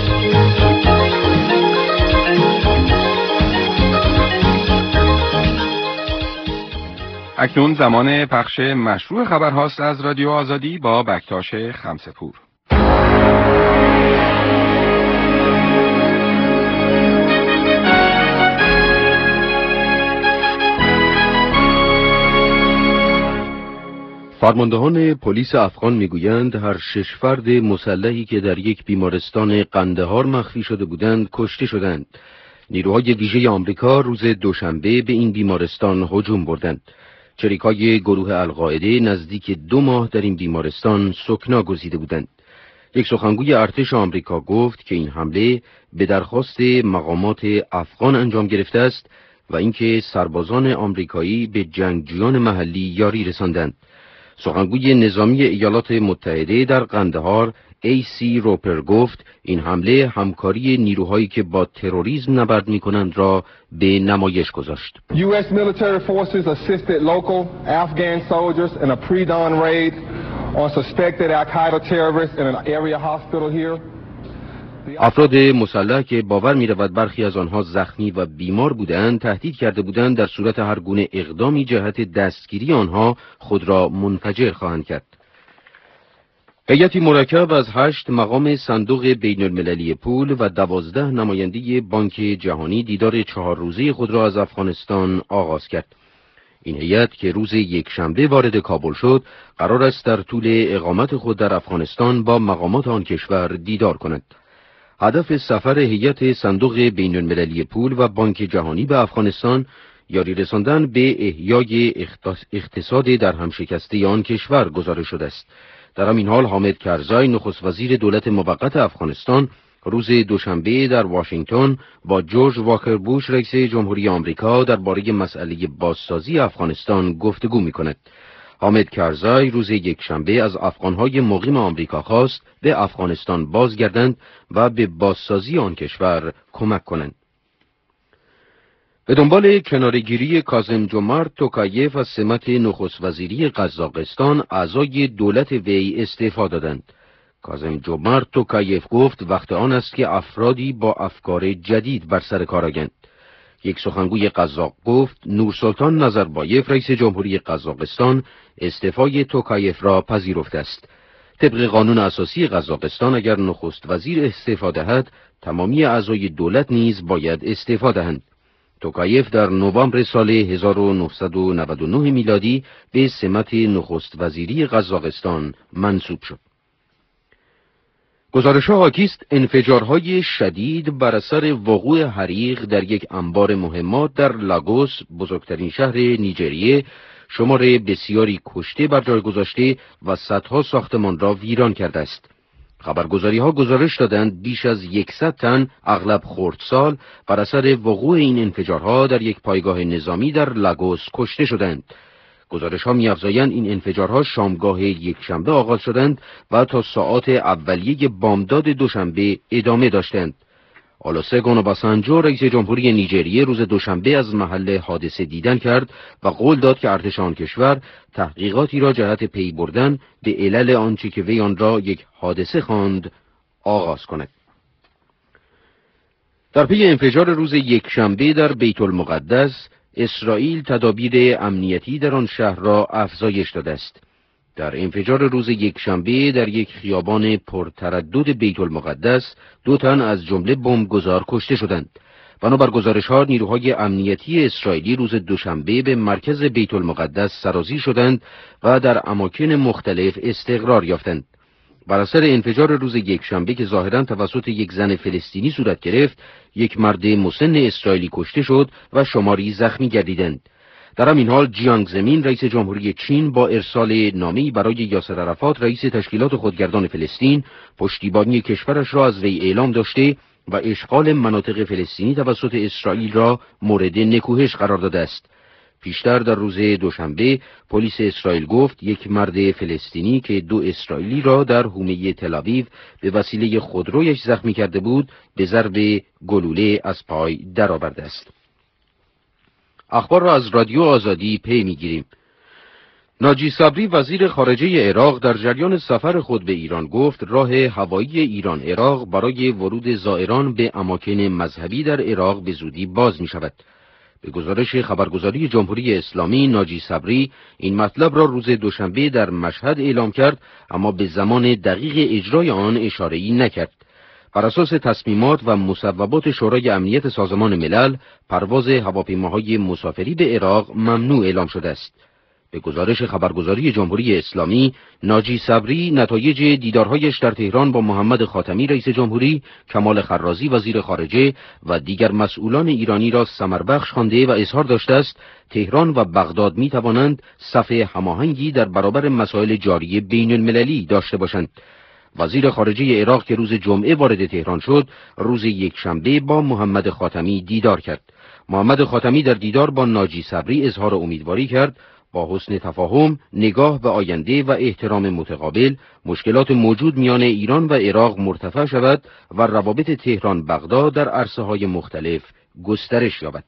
اکنون زمان پخش مشروع خبرهاست از رادیو آزادی با بکتاش خمسه‌پور.
فرماندهان پلیس افغان میگویند هر 6 فرد مسلحی که در یک بیمارستان قندهار مخفی شده بودند کشته شدند. نیروهای ویژه آمریکا روز دوشنبه به این بیمارستان هجوم بردند. چریکای گروه القاعده نزدیک 2 ماه در این بیمارستان سکنا گزیده بودند. یک سخنگوی ارتش آمریکا گفت که این حمله به درخواست مقامات افغان انجام گرفته است و اینکه سربازان آمریکایی به جنگجویان محلی یاری رساندند. سخنگوی نظامی ایالات متحده در قندهار A.C. روپر گفت این حمله همکاری نیروهایی که با تروریسم نبرد می‌کنند را به نمایش گذاشت.
U.S. military forces assisted local Afghan soldiers in a pre-dawn raid on suspected al-Qaeda terrorists in an area hospital here.
افراد مسلح که باور می‌رود برخی از آنها زخمی و بیمار بودند تهدید کرده بودند در صورت هر گونه اقدامی جهت دستگیری آنها خود را منفجر خواهند کرد. هیئتی مرکب از 8 مقام صندوق بین المللی پول و 12 نماینده بانک جهانی دیدار 4 روزه خود را از افغانستان آغاز کرد. این هیئت که روز یکشنبه وارد کابل شد قرار است در طول اقامت خود در افغانستان با مقامات آن کشور دیدار کند. هدف سفر هیئت صندوق بین المللی پول و بانک جهانی به افغانستان یاری رساندن به احیای اقتصاد در همشکسته آن کشور گزارش شده است. در همین حال حامد کرزای نخست وزیر دولت موقت افغانستان روز دوشنبه در واشنگتن با جورج واکر بوش رئیس جمهوری آمریکا درباره مسئله بازسازی افغانستان گفتگو می‌کند. حامد کرزای روز یکشنبه از افغان‌های مقیم آمریکا خواست به افغانستان بازگردند و به بازسازی آن کشور کمک کنند. به دنبال کناره‌گیری کاظم جومارت توکایف از سمت نخست وزیری قزاقستان اعضای دولت وی استعفا دادند. کاظم جومارت توکایف گفت وقت آن است که افرادی با افکار جدید بر سر کار آیند. یک سخنگوی قزاق گفت نورسلطان نظربایف رئیس جمهوری قزاقستان استعفای توکایف را پذیرفته است. طبق قانون اساسی قزاقستان اگر نخست وزیر استعفا دهد تمامی اعضای دولت نیز باید استعفا دهند. توکایف در نوامبر سال 1999 میلادی به سمت نخست وزیری قزاقستان منصوب شد. گزارش‌ها حاکی است انفجارهای شدید بر اثر وقوع حریق در یک انبار مهمات در لاگوس بزرگترین شهر نیجریه شمار بسیاری کشته بر جای گذاشته و صدها ساختمان را ویران کرده است. خبرگزاری‌ها گزارش دادند بیش از 100 تن اغلب خردسال بر اثر وقوع این انفجارها در یک پایگاه نظامی در لاگوس کشته شدند. گزارش‌ها می‌افزایند این انفجارها شامگاه یکشنبه آغاز شدند و تا ساعات اولیه بامداد دوشنبه ادامه داشتند. آلوسگون اوباسانجو رئیس جمهوری نیجریه روز دوشنبه از محل حادثه دیدن کرد و قول داد که ارتش آن کشور تحقیقاتی را جهت پی بردن به علل آنچه که وی آن را یک حادثه خواند آغاز کند. در پی انفجار روز یکشنبه در بیت المقدس اسرائیل تدابیر امنیتی در آن شهر را افزایش داده است. در انفجار روز یکشنبه در یک خیابان پرتردد بیت المقدس 2 تن از جمله بمبگذار کشته شدند. بنابر گزارش‌ها نیروهای امنیتی اسرائیلی روز دوشنبه به مرکز بیت المقدس سرازیر شدند و در اماکن مختلف استقرار یافتند. بر اثر انفجار روز یکشنبه که ظاهراً توسط یک زن فلسطینی صورت گرفت، یک مرد مسن اسرائیلی کشته شد و شماری زخمی گردیدند. در همین حال جیانگ زمین رئیس جمهوری چین با ارسال نامه‌ای برای یاسر عرفات رئیس تشکیلات خودگردان فلسطین پشتیبانی کشورش را از وی اعلام داشته و اشغال مناطق فلسطینی توسط اسرائیل را مورد نکوهش قرار داده است. پیشتر در روز دوشنبه پلیس اسرائیل گفت یک مرد فلسطینی که 2 اسرائیلی را در حومه تل‌آویو به وسیله خودرویش زخمی کرده بود به ضرب گلوله از پای درآورده است. اخبار را از رادیو آزادی پی میگیریم. ناجی صبری وزیر خارجه عراق در جریان سفر خود به ایران گفت راه هوایی ایران عراق برای ورود زائران به اماکن مذهبی در عراق به زودی باز می شود. به گزارش خبرگزاری جمهوری اسلامی، ناجی صبری این مطلب را روز دوشنبه در مشهد اعلام کرد، اما به زمان دقیق اجرای آن اشاره‌ای نکرد. بر اساس تصمیمات و مصوبات شورای امنیت سازمان ملل، پرواز هواپیماهای مسافری به عراق ممنوع اعلام شده است. به گزارش خبرگزاری جمهوری اسلامی، ناجی صبری نتایج دیدارهایش در تهران با محمد خاتمی رئیس جمهوری، کمال خرازی وزیر خارجه و دیگر مسئولان ایرانی را ثمربخش خوانده و اظهار داشته است تهران و بغداد می توانند صف هماهنگی در برابر مسائل جاری بین المللی داشته باشند. وزیر خارجه عراق که روز جمعه وارد تهران شد، روز یکشنبه با محمد خاتمی دیدار کرد. محمد خاتمی در دیدار با ناجی صبری اظهار امیدواری کرد با حسن تفاهم، نگاه به آینده و احترام متقابل، مشکلات موجود میان ایران و عراق مرتفع شود و روابط تهران بغداد در عرصه‌های مختلف گسترش یابد.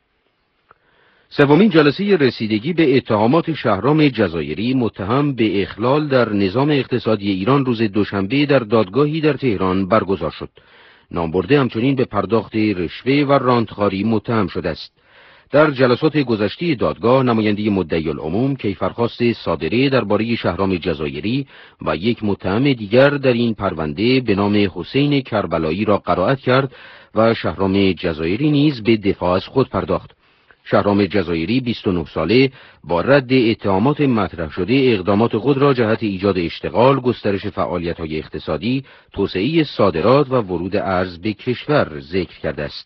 سومین جلسه رسیدگی به اتهامات شهرام جزایری متهم به اخلال در نظام اقتصادی ایران روز دوشنبه در دادگاهی در تهران برگزار شد. نامبرده همچنین به پرداخت رشوه و رانتخواری متهم شده است. در جلسات گذشته دادگاه، نماینده مدعی العموم کیفرخواست صادره درباره شهرام جزایری و یک متهم دیگر در این پرونده به نام حسین کربلایی را قرائت کرد و شهرام جزایری نیز به دفاع از خود پرداخت. شهرام جزایری 29 ساله با رد اتهامات مطرح شده اقدامات خود را جهت ایجاد اشتغال، گسترش فعالیت‌های اقتصادی، توسعه صادرات و ورود ارز به کشور ذکر کرده است.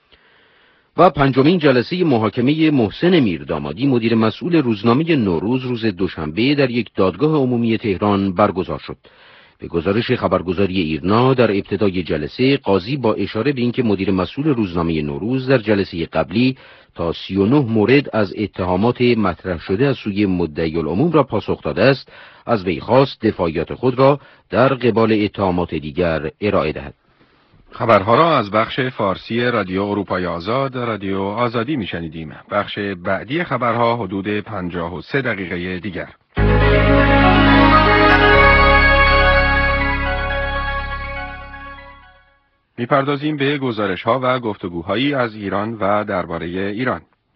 و پنجمین جلسه محاکمه محسن میردامادی مدیر مسئول روزنامه نوروز روز دوشنبه در یک دادگاه عمومی تهران برگزار شد. به گزارش خبرگزاری ایرنا در ابتدای جلسه، قاضی با اشاره به اینکه مدیر مسئول روزنامه نوروز در جلسه قبلی تا 39 مورد از اتهامات مطرح شده از سوی مدعی العموم را پاسخ داده است، از وی خواست دفاعیات خود را در قبال اتهامات دیگر ارائه دهد.
خبرها را از بخش فارسی رادیو اروپای آزاد، رادیو آزادی میشنیدیم. بخش بعدی خبرها حدود 53 دقیقه دیگر. میپردازیم به گزارش‌ها و گفتگوهایی از ایران و درباره ایران.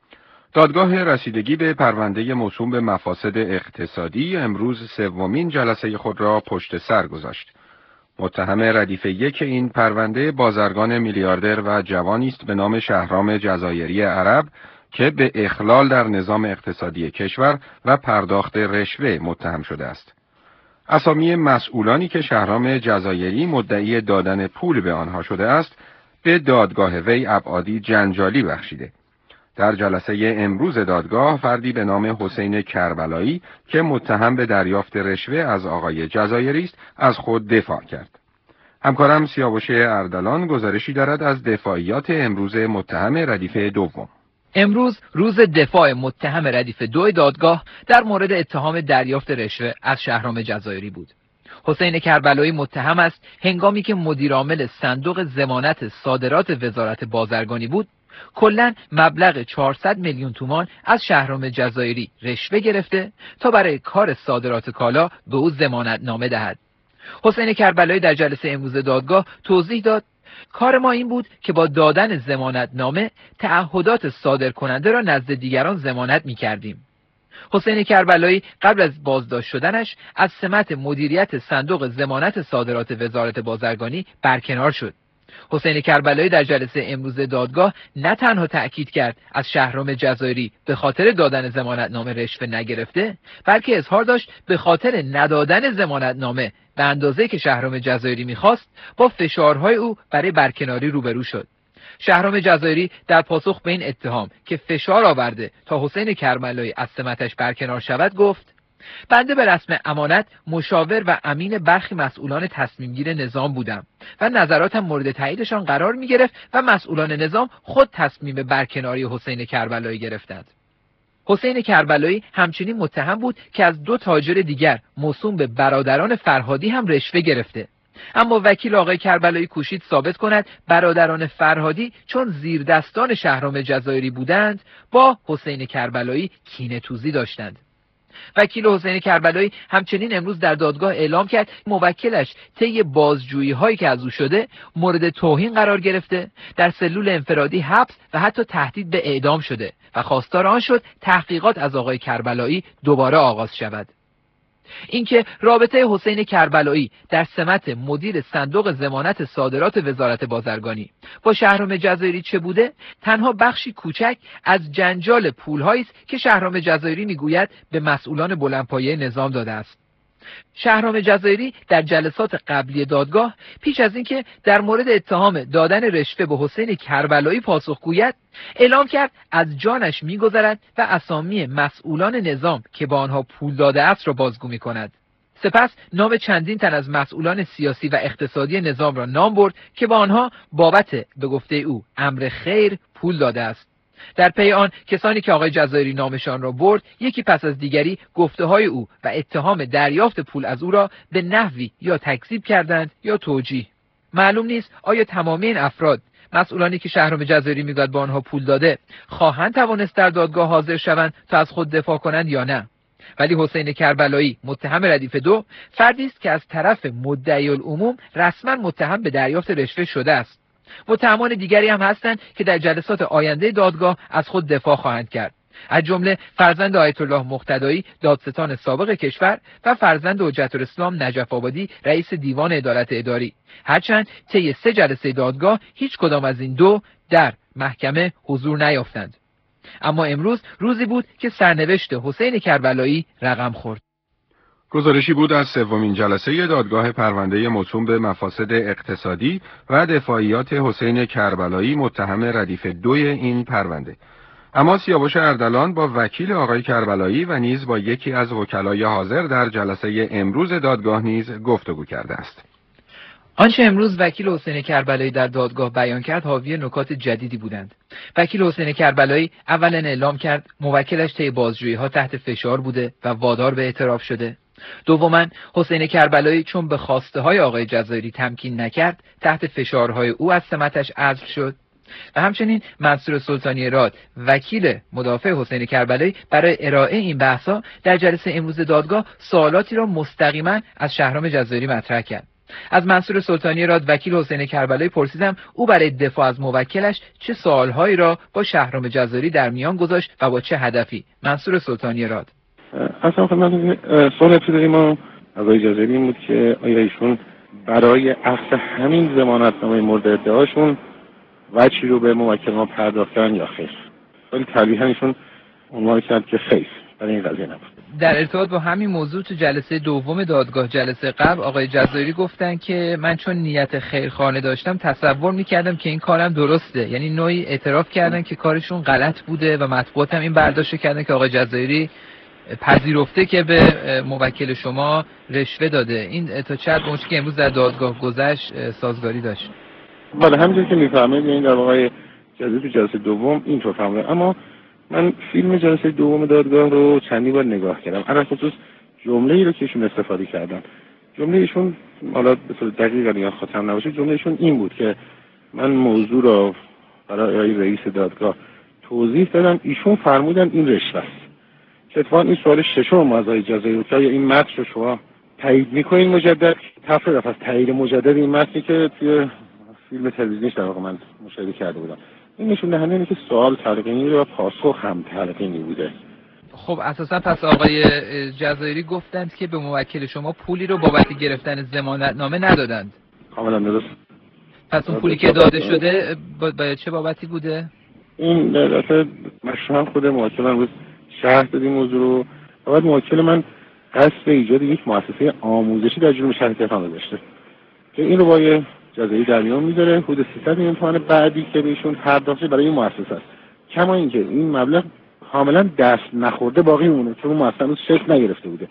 دادگاه رسیدگی به پرونده موسوم به مفاسد اقتصادی امروز سومین جلسه خود را پشت سر گذاشت. متهم ردیف یک این پرونده بازرگان میلیاردر و جوانی است به نام شهرام جزایری عرب که به اخلال در نظام اقتصادی کشور و پرداخت رشوه متهم شده است. اسامی مسئولانی که شهرام جزایری مدعی دادن پول به آنها شده است، به دادگاه وی ابعادی جنجالی بخشیده. در جلسه امروز دادگاه، فردی به نام حسین کربلایی که متهم به دریافت رشوه از آقای جزایری است، از خود دفاع کرد. همکارم سیاوش اردلان گزارشی دارد از دفاعیات امروز متهم ردیف دوم.
امروز روز دفاع متهم ردیف 2 دادگاه در مورد اتهام دریافت رشوه از شهرام جزایری بود. حسین کربلایی متهم است هنگامی که مدیرعامل صندوق ضمانت صادرات وزارت بازرگانی بود، کلاً مبلغ 400 میلیون تومان از شهرام جزایری رشوه گرفته تا برای کار صادرات کالا به او ضمانت نامه دهد. حسین کربلایی در جلسه امروز دادگاه توضیح داد کار ما این بود که با دادن ضمانت نامه تعهدات صادر کننده را نزد دیگران ضمانت می کردیم. حسین کربلایی قبل از بازداشت شدنش از سمت مدیریت صندوق ضمانت صادرات وزارت بازرگانی برکنار شد. حسین کربلایی در جلسه امروز دادگاه نه تنها تأکید کرد از شهرام جزایری به خاطر دادن ضمانتنامه رشوه نگرفته، بلکه اظهار داشت به خاطر ندادن ضمانتنامه به اندازه که شهرام جزایری می‌خواست با فشارهای او برای برکناری روبرو شد. شهرام جزایری در پاسخ به این اتهام که فشار آورده تا حسین کربلایی از سمتش برکنار شود گفت: بنده به رسم امانت مشاور و امین برخی مسئولان تصمیمگیر نظام بودم و نظراتم مورد تاییدشان قرار می گرفت و مسئولان نظام خود تصمیم برکناری حسین کربلایی گرفتند. حسین کربلایی همچنین متهم بود که از 2 تاجر دیگر موسوم به برادران فرهادی هم رشوه گرفته. اما وکیل آقای کربلایی کوشید ثابت کند برادران فرهادی چون زیر دستان شهرام جزایری بودند با حسین کربلایی کینه‌توزی داشتند. وکیل حسین کربلایی همچنین امروز در دادگاه اعلام کرد موکلش طی بازجویی‌هایی که از او شده مورد توهین قرار گرفته، در سلول انفرادی حبس و حتی تهدید به اعدام شده و خواستار آن شد تحقیقات از آقای کربلایی دوباره آغاز شود. اینکه رابطه حسین کربلایی در سمت مدیر صندوق ضمانت صادرات وزارت بازرگانی با شهرام جزایری چه بوده، تنها بخشی کوچک از جنجال پول‌هایی است که شهرام جزایری میگوید به مسئولان بلندپایه نظام داده است. شهرام جزایری در جلسات قبلی دادگاه پیش از اینکه در مورد اتهام دادن رشوه به حسین کربلایی پاسخ گوید، اعلام کرد از جانش می‌گذرد و اسامی مسئولان نظام که با آنها پول داده است را بازگو می‌کند. سپس نام چندین تن از مسئولان سیاسی و اقتصادی نظام را نام برد که با آنها بابت به گفته او امر خیر پول داده است. در پی آن کسانی که آقای جزایری نامشان را برد یکی پس از دیگری گفته‌های او و اتهام دریافت پول از او را به نحوی یا تکذیب کردند یا توجیه. معلوم نیست آیا تمام این افراد مسئولانی که شهرام جزایری میگوید با آنها پول داده خواهند توانست در دادگاه حاضر شوند تا از خود دفاع کنند یا نه. ولی حسین کربلایی متهم ردیف 2 فردی است که از طرف مدعی العموم رسما متهم به دریافت رشوه شده است. متهمان دیگری هم هستند که در جلسات آینده دادگاه از خود دفاع خواهند کرد، از جمله فرزند آیت الله مقتدایی دادستان سابق کشور و فرزند حجت الاسلام نجف آبادی رئیس دیوان عدالت اداری، هرچند طی 3 جلسه دادگاه هیچ کدام از این دو در محکمه حضور نیافتند. اما امروز روزی بود که سرنوشت حسین کربلایی رقم خورد.
گزارشی بود از سومین جلسه دادگاه پرونده موسوم به مفاسد اقتصادی و دفاعیات حسین کربلایی متهم ردیف 2 این پرونده. اما سیاوش اردلان با وکیل آقای کربلایی و نیز با یکی از وکلای حاضر در جلسه امروز دادگاه نیز گفتگو کرده است.
آنچه امروز وکیل حسین کربلایی در دادگاه بیان کرد حاوی نکات جدیدی بودند. وکیل حسین کربلایی اولا اعلام کرد موکلش طی بازجویی‌ها تحت فشار بوده و وادار به اعتراف شده. دوما حسین کربلایی چون به خواسته های آقای جزایری تمکین نکرد تحت فشارهای او از سمتش عزل شد. و همچنین منصور سلطانی راد وکیل مدافع حسین کربلایی برای ارائه این بحث‌ها در جلسه امروز دادگاه سوالاتی را مستقیما از شهرام جزایری مطرح کرد. از منصور سلطانی راد وکیل حسین کربلایی پرسیدم او برای دفاع از موکلش چه سوالهایی را با شهرام جزایری در میان گذاشت و با چه هدفی. منصور سلطانی راد:
اصلا خدمت سوال ابتدایی ما آقای جزایری این بود که آیا ایشون برای اخذ همین ضمانتنامه مورد ادعاشون وجهی رو به موکل ما پرداختن یا خیر؟ ولی تلویحا ایشون عنوان کرد که خیر، برای این قضیه نبود.
در ارتباط با همین موضوع تو جلسه دوم دادگاه جلسه قبل آقای جزایری گفتن که من چون نیت خیرخواهانه داشتم تصور میکردم که این کارم درسته، یعنی نوعی اعتراف کردن که کارشون غلط بوده و مطبوعات هم این برداشت کردن که آقای جزایری پذیرفته که به موکل شما رشوه داده. این تا چه حد اون که امروز در دادگاه گذشت سازگاری داشت؟
بله، همونجور که میفهمید این در واقع جزایری تو جلسه دوم اینطور فهمیدم، اما من فیلم جلسه دوم دادگاه رو چندی بار نگاه کردم، علاوه خصوص جمله‌ای رو که ایشون استفاده کردن. جمله ایشون حالا به طور دقیق یا خاطرم نباشه، جمله ایشون این بود که من موضوع رو برای رئیس دادگاه توضیح دادم، ایشون فرمودن این رشوه است. که اتفاقا این سوال ششم از آقای جزایری بود که این متن رو شما تایید می‌کنید مجدد؟ تفسیر از تایید مجدد این متنی که توی فیلم تلویزیونیش در واقع من مشاهده کرده بودم، این نشون دهنده اینه که سوال تلقینی و پاسخ هم تلقینی بوده.
خب اساسا پس آقای جزایری گفتند که به موکل شما پولی رو بابت گرفتن ضمانتنامه ندادند.
کاملا درست.
پس اون پولی که داده شده با چه بابتی بوده؟
این در واقع مشروع خود موکلم روز شرح دادیم موضوع رو. بعد موکل من قصد ایجاد یک مؤسسه آموزشی در جنوب شهر تهران داشته که این رو با جزایی در میان میذاره حدود 300 میلیون تومان بعدی که بهشون پرداخته برای این مؤسسه است. کما اینکه این مبلغ کاملا دست نخورده باقی مونه چون اون مؤسسه هنوز شکل نگرفته بوده.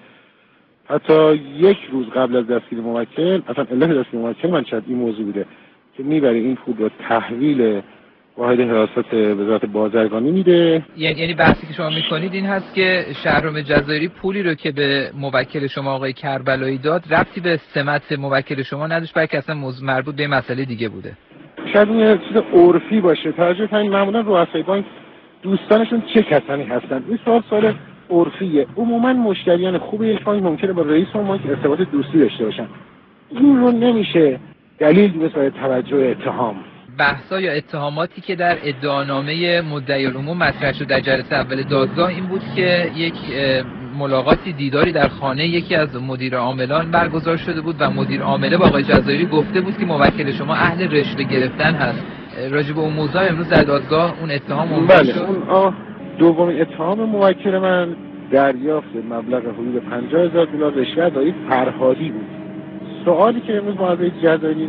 حتی یک روز قبل از دستگیری موکل، اصلا علت دستگیری موکل من شاید این موضوع بوده که میبره این پول رو تحویل
واحد حراست وزارت بازرگانی میده.
یعنی بحثی که شما میکنید این هست که شهرام جزایری پولی رو که به موکل شما آقای کربلایی داد ربطی به سمت موکل شما نداشت، بلکه اصلا مربوط به مسئله دیگه بوده.
شاید این چیز عرفی باشه. توجه کنید معمولا رؤسای بانک دوستانشون چه کسانی هستن؟ این سوال عرفیه. عموما مشتریان خوب یک بانک ممکنه با رئیس اون بانک ارتباط دوستی داشته باشن. این رو نمیشه دلیل دونست برای توجه اتهام.
بحثا یا اتهاماتی که در ادعانامه مدعی العموم مطرح شد در جلسه اول دادگاه این بود که یک ملاقاتی دیداری در خانه یکی از مدیر عاملان برگزار شده بود و مدیر عامله با آقای جزایری گفته بود که موکل شما اهل رشوه گرفتن هست. راجع به اون موضوع امروز در دادگاه اون اتهام عنوان شد.
اون دومین اتهام موکل من دریافت مبلغ حدود $50,000 رشوه دایی فرهادی بود. سوالی که امروز ما از جزایری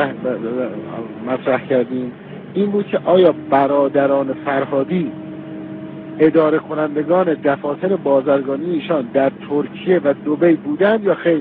مطرح کردیم این بود که آیا برادران فرهادی اداره کنندگان دفاتر بازرگانی ایشان در ترکیه و دبی بودند یا خیر؟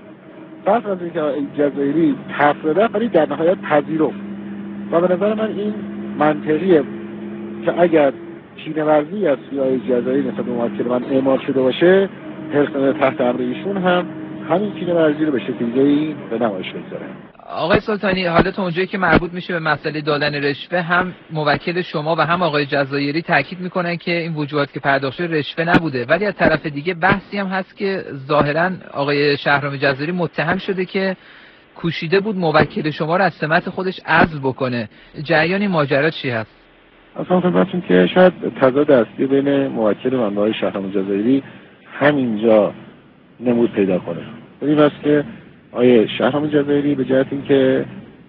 فرض کنید که جزایری تفریده ولی در نهایت پذیرفت و به نظر من این منطقیه که اگر چینه‌ورزی از سوی جزایری نسبت به موکل من اعمال شده باشه پرسنل تحت امر ایشون هم همین چینه‌ورزی رو به شکل دیگه‌ای به نمایش بگذاره.
آقای سلطانی، حالا تا اونجایی که مربوط میشه به مسئله دادن رشوه هم موکل شما و هم آقای جزایری تاکید میکنن که این وجوهات که پرداخت شده رشوه نبوده، ولی از طرف دیگه بحثی هم هست که ظاهرا آقای شهرام جزایری متهم شده که کوشیده بود موکل شما رو از سمت خودش عزل بکنه. جریان این ماجرا چی هست؟
اصلا خدمتتون که شاید تضاد اصلی بین موکل من و آقای شهرام جزایری همینجا نمود پیدا کنه. این است که آقای شهرام جزایری به جهت اینکه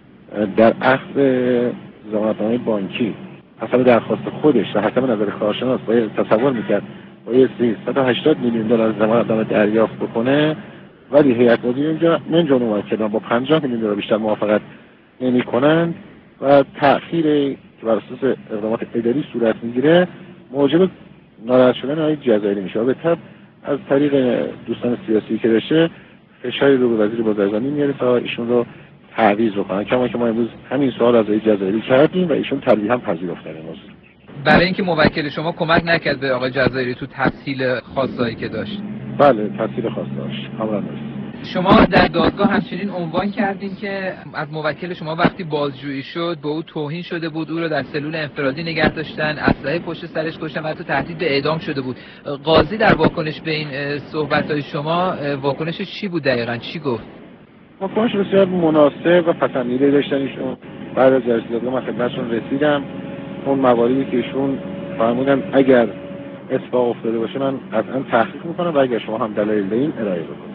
در اخذ ضمانتنامه بانکی حسب درخواست خودش و حسب نظر کارشناس باید تصور میکرد باید $380 میلیون ضمانتنامه دریافت بکنه، ولی هیئت مدیره اینجا من جان موکلان با $50 میلیون بیشتر موافقت نمی‌کنند و تأخیر که بر اساس اقدامات اداری صورت میگیره موجب ناراحت شدن آقای جزایری میشه و به طب از طریق دوستان سیاسی که داشته فشاری رو به وزیر بازرگانی میاره تا ایشون رو تعویض بکنن، کما که ما امروز همین سوال از آقای جزایری کردیم و ایشون تلویحا پذیرفتن. امروز
برای اینکه موکل شما کمک نکرد به آقای جزایری تو تسهیل خواستایی که داشت.
بله تسهیل خواست داشت. کاملا
شما در دادگاه همچنین عنوان کردین که از موکل شما وقتی بازجویی شد به او توهین شده بود، او رو در سلول انفرادی نگه داشتن، اسلحه پشت سرش گذاشتن و حتی تهدید به اعدام شده بود. قاضی در واکنش به این صحبت‌های شما واکنشش چی بود دقیقاً؟ چی گفت؟
واکنش بسیار مناسب و پسندیده داشتن ایشون. بعد از جلسه دادگاه من خدمتشون رسیدم. اون مواردی که ایشون فرمودن اگر اتفاق افتاده باشه من قطعاً تحقیق می‌کنم و اگر شما هم دلایل دارین ارائه بکنید.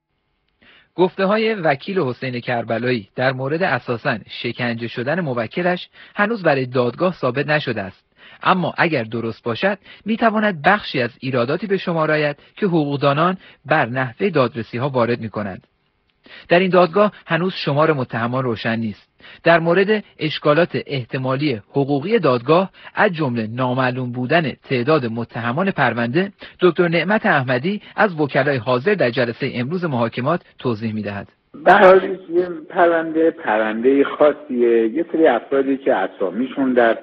گفته‌های وکیل حسین کربلایی در مورد اساساً شکنجه شدن موکلش هنوز برای دادگاه ثابت نشده است، اما اگر درست باشد میتواند بخشی از ایراداتی به شمار آید که حقوقدانان بر نحوه دادرسی‌ها وارد می‌کنند. در این دادگاه هنوز شمار متهمان روشن نیست. در مورد اشکالات احتمالی حقوقی دادگاه از جمله نامعلوم بودن تعداد متهمان پرونده، دکتر نعمت احمدی از وکلای حاضر در جلسه امروز محاکمات توضیح می‌دهد.
به هر حال این پرونده خاصیه. یه سری افرادی که اسامیشون در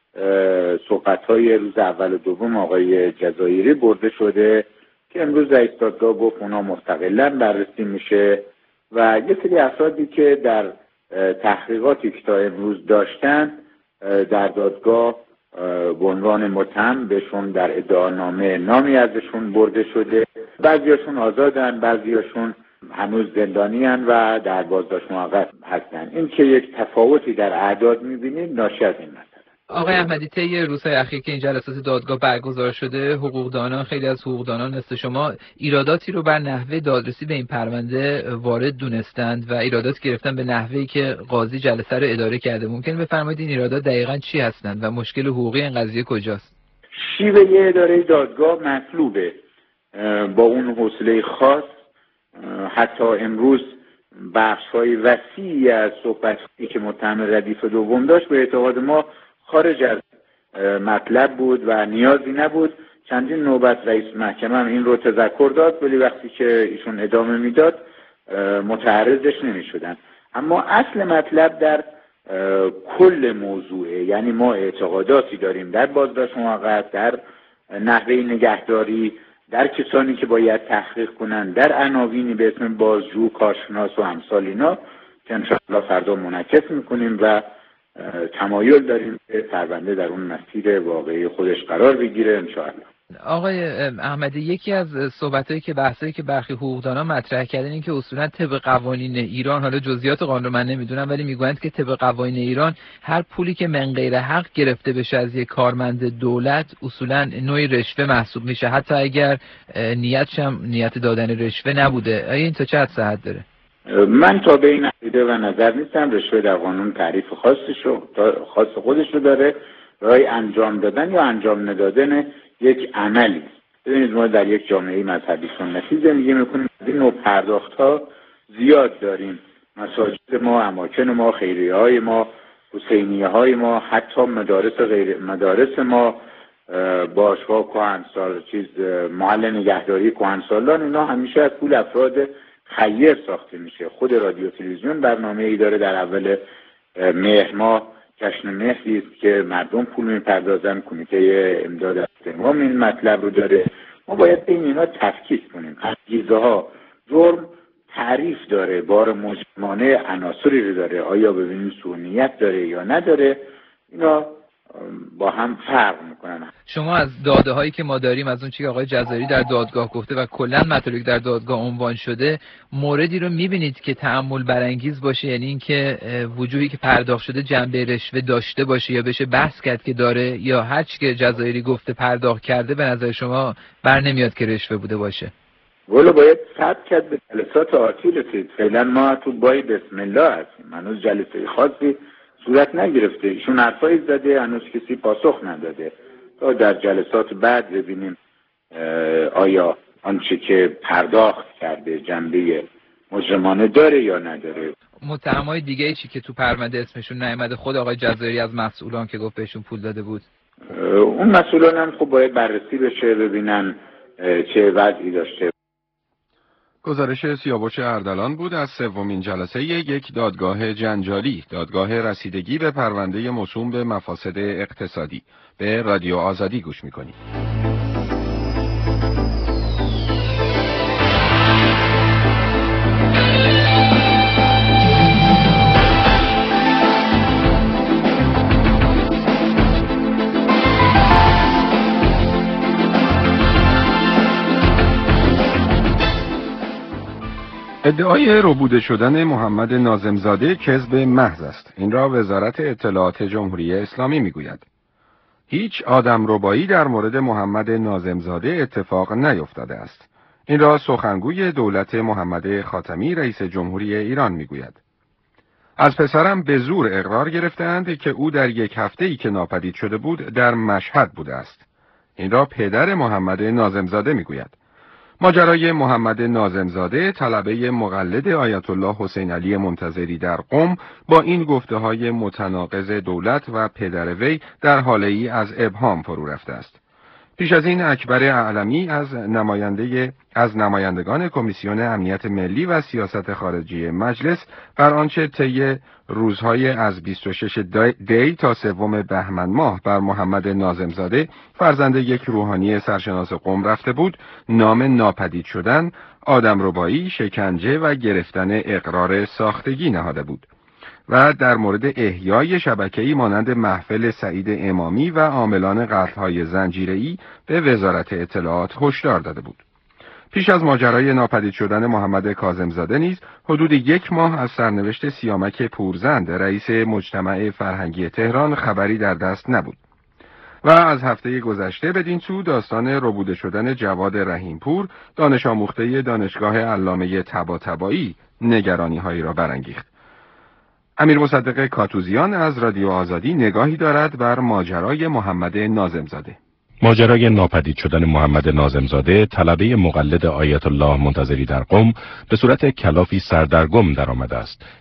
صحبت‌های روز اول و دوم آقای جزایری برده شده که امروز رئیس دادگاه گفت اونا مستقلاً بررسی میشه و یه سری افرادی که در تحقیقاتی که تا امروز داشتن در دادگاه به عنوان متهم بهشون در ادعانامه نامی ازشون برده شده. بعضیاشون آزادن، بعضیاشون هنوز زندانی هستند و در بازداشت موقت هستن. این که یک تفاوتی در اعداد می‌بینید ناشی از این مسئله.
آقای احمدی، طی روزهای اخیر که این جلسات دادگاه برگزار شده، حقوقدانان، خیلی از حقوقدانان مثل شما ایراداتی رو بر نحوه دادرسی به این پرونده وارد دونستند و ایرادات گرفتن به نحوهی که قاضی جلسه رو اداره کرده. ممکن بفرمایید این ایرادات دقیقاً چی هستند و مشکل حقوقی این قضیه کجاست؟
شیوه اداره دادگاه مطلوبه. با اون حوصله خاص حتی امروز بخش‌های وسیعی از صحبتی که متهم ردیف دوم داشت به اعتقاد ما خارج از مطلب بود و نیازی نبود. چندین نوبت رئیس محکمه هم این رو تذکر داد، ولی وقتی که ایشون ادامه میداد متعرضش نمیشدن. اما اصل مطلب در کل موضوعه. یعنی ما اعتقاداتی داریم در بازداشت موقت، در نحوه نگهداری، در کسانی که باید تحقیق کنن، در عناوینی به اسم بازجو، کارشناس و امثال اینا که انشاءالله فردا منعکس میکنیم و تمایل داریم که پرونده در اون مسیر واقعی خودش قرار بگیره انشاءالله.
آقای احمدی، یکی از صحبتایی که بحثایی که برخی حقوقدانا مطرح کردن این که اصولا طبق قوانین ایران، حالا جزئیات قانون رو من نمیدونم ولی میگویند که طبق قوانین ایران هر پولی که من غیر حق گرفته بشه از یک کارمند دولت اصولا نوعی رشوه محسوب میشه، حتی اگر نیتش هم نیت دادن رشوه نبوده. آیا این تا چه حد صحت داره؟
من تابع این عقیده و نظر نیستم. رشوه در قانون تعریف خاص خودش رو داره. برای انجام دادن یا انجام ندادن یک عملی است. ببینید ما در یک جامعه مذهبی سنتی زندگی میکنیم. این نوع پرداخت‌ها زیاد داریم. مساجد ما، اماکن ما، خیریه‌های ما، حسینیه‌های ما، حتی مدارس ما، باشگاه کهنسال، محل نگهداری کهنسالان، اینا همیشه از پول افراد خیر ساخته میشه. خود رادیو تلویزیون برنامه‌ای داره در اول مهر ماه، جشن مهری است که مردم پول میپردازن. کمیته امداد استقامت این مطلب رو داره. ما باید بین اینا تفکیک کنیم. انگیزه ها، جرم تعریف داره، بار مجرمانه عناصری رو داره. آیا ببینیم سئولیت داره یا نداره، اینا با هم فرق میکنن.
شما از داده هایی که ما داریم، از اون چیزی که آقای جزایری در دادگاه گفته و کلا مطالبی در دادگاه عنوان شده، موردی رو میبینید که تأمل برانگیز باشه؟ یعنی اینکه وجوهی که پرداخت شده جنبه رشوه داشته باشه یا بشه بحث کرد که داره، یا هر چی که جزایری گفته پرداخت کرده به نظر شما بر نمیاد که رشوه بوده باشه؟
ولی باید ثبت کرد به جلسات آتی رسید. فعلا ما تو بای بسم الله هستیم. هنوز جلسه خاصی صورت نگرفته. ایشون حرفایی زده، هنوز کسی پاسخ نداده. تا در جلسات بعد ببینیم آیا آنچه که پرداخت کرده جنبه مجرمانه داره یا نداره.
متهمای دیگه چی که تو پرونده اسمشون نیامده، خود آقای جزایری از مسئولان که گفت بهشون پول داده بود؟
اون مسئولان هم خب باید بررسی بشه، ببینن چه وضعی داشته.
گزارش سیاوش اردلان بود از سومین جلسه یک دادگاه جنجالی، دادگاه رسیدگی به پرونده موسوم به مفاسد اقتصادی. به رادیو آزادی گوش میکنید. ادعای ربوده شدن محمد ناظمزاده کذب محض است. این را وزارت اطلاعات جمهوری اسلامی میگوید. هیچ آدمربایی در مورد محمد ناظمزاده اتفاق نیفتاده است. این را سخنگوی دولت محمد خاتمی رئیس جمهوری ایران میگوید. از پسرم به زور اقرار گرفتند که او در یک هفته‌ای که ناپدید شده بود در مشهد بوده است. این را پدر محمد ناظمزاده میگوید. ماجرای محمد ناظمزاده، طلبه مقلد آیت الله حسین علی منتظری در قم، با این گفته‌های متناقض دولت و پدر وی در حاله‌ای از ابهام فرو رفته است. پیش از این اکبر اعلمی از نمایندگان کمیسیون امنیت ملی و سیاست خارجی مجلس بر آنچه طی روزهای از 26 دی تا 3 بهمن ماه بر محمد ناظمزاده فرزند یک روحانی سرشناس قم رفته بود، نام ناپدید شدن، آدمربایی، شکنجه و گرفتن اقرار ساختگی نهاده بود و در مورد احیای شبکه‌ای مانند محفل سعید امامی و عاملان قتل‌های زنجیره‌ای به وزارت اطلاعات هشدار داده بود. پیش از ماجرای ناپدید شدن محمد کاظمزاده نیز حدود 1 ماه از سرنوشت سیامک پورزند رئیس مجتمع فرهنگی تهران خبری در دست نبود. و از هفته گذشته بدین سو داستان ربوده شدن جواد رحیمپور، دانش آموخته دانشگاه علامه طباطبایی، نگرانی‌هایی را برانگیخت. امیر مصدق کاتوزیان از رادیو آزادی نگاهی دارد بر ماجرای محمد ناظمزاده.
ماجرای ناپدید شدن محمد ناظمزاده، طلبه مقلد آیت الله منتظری در قم، به صورت کلافی سردرگم در آمده است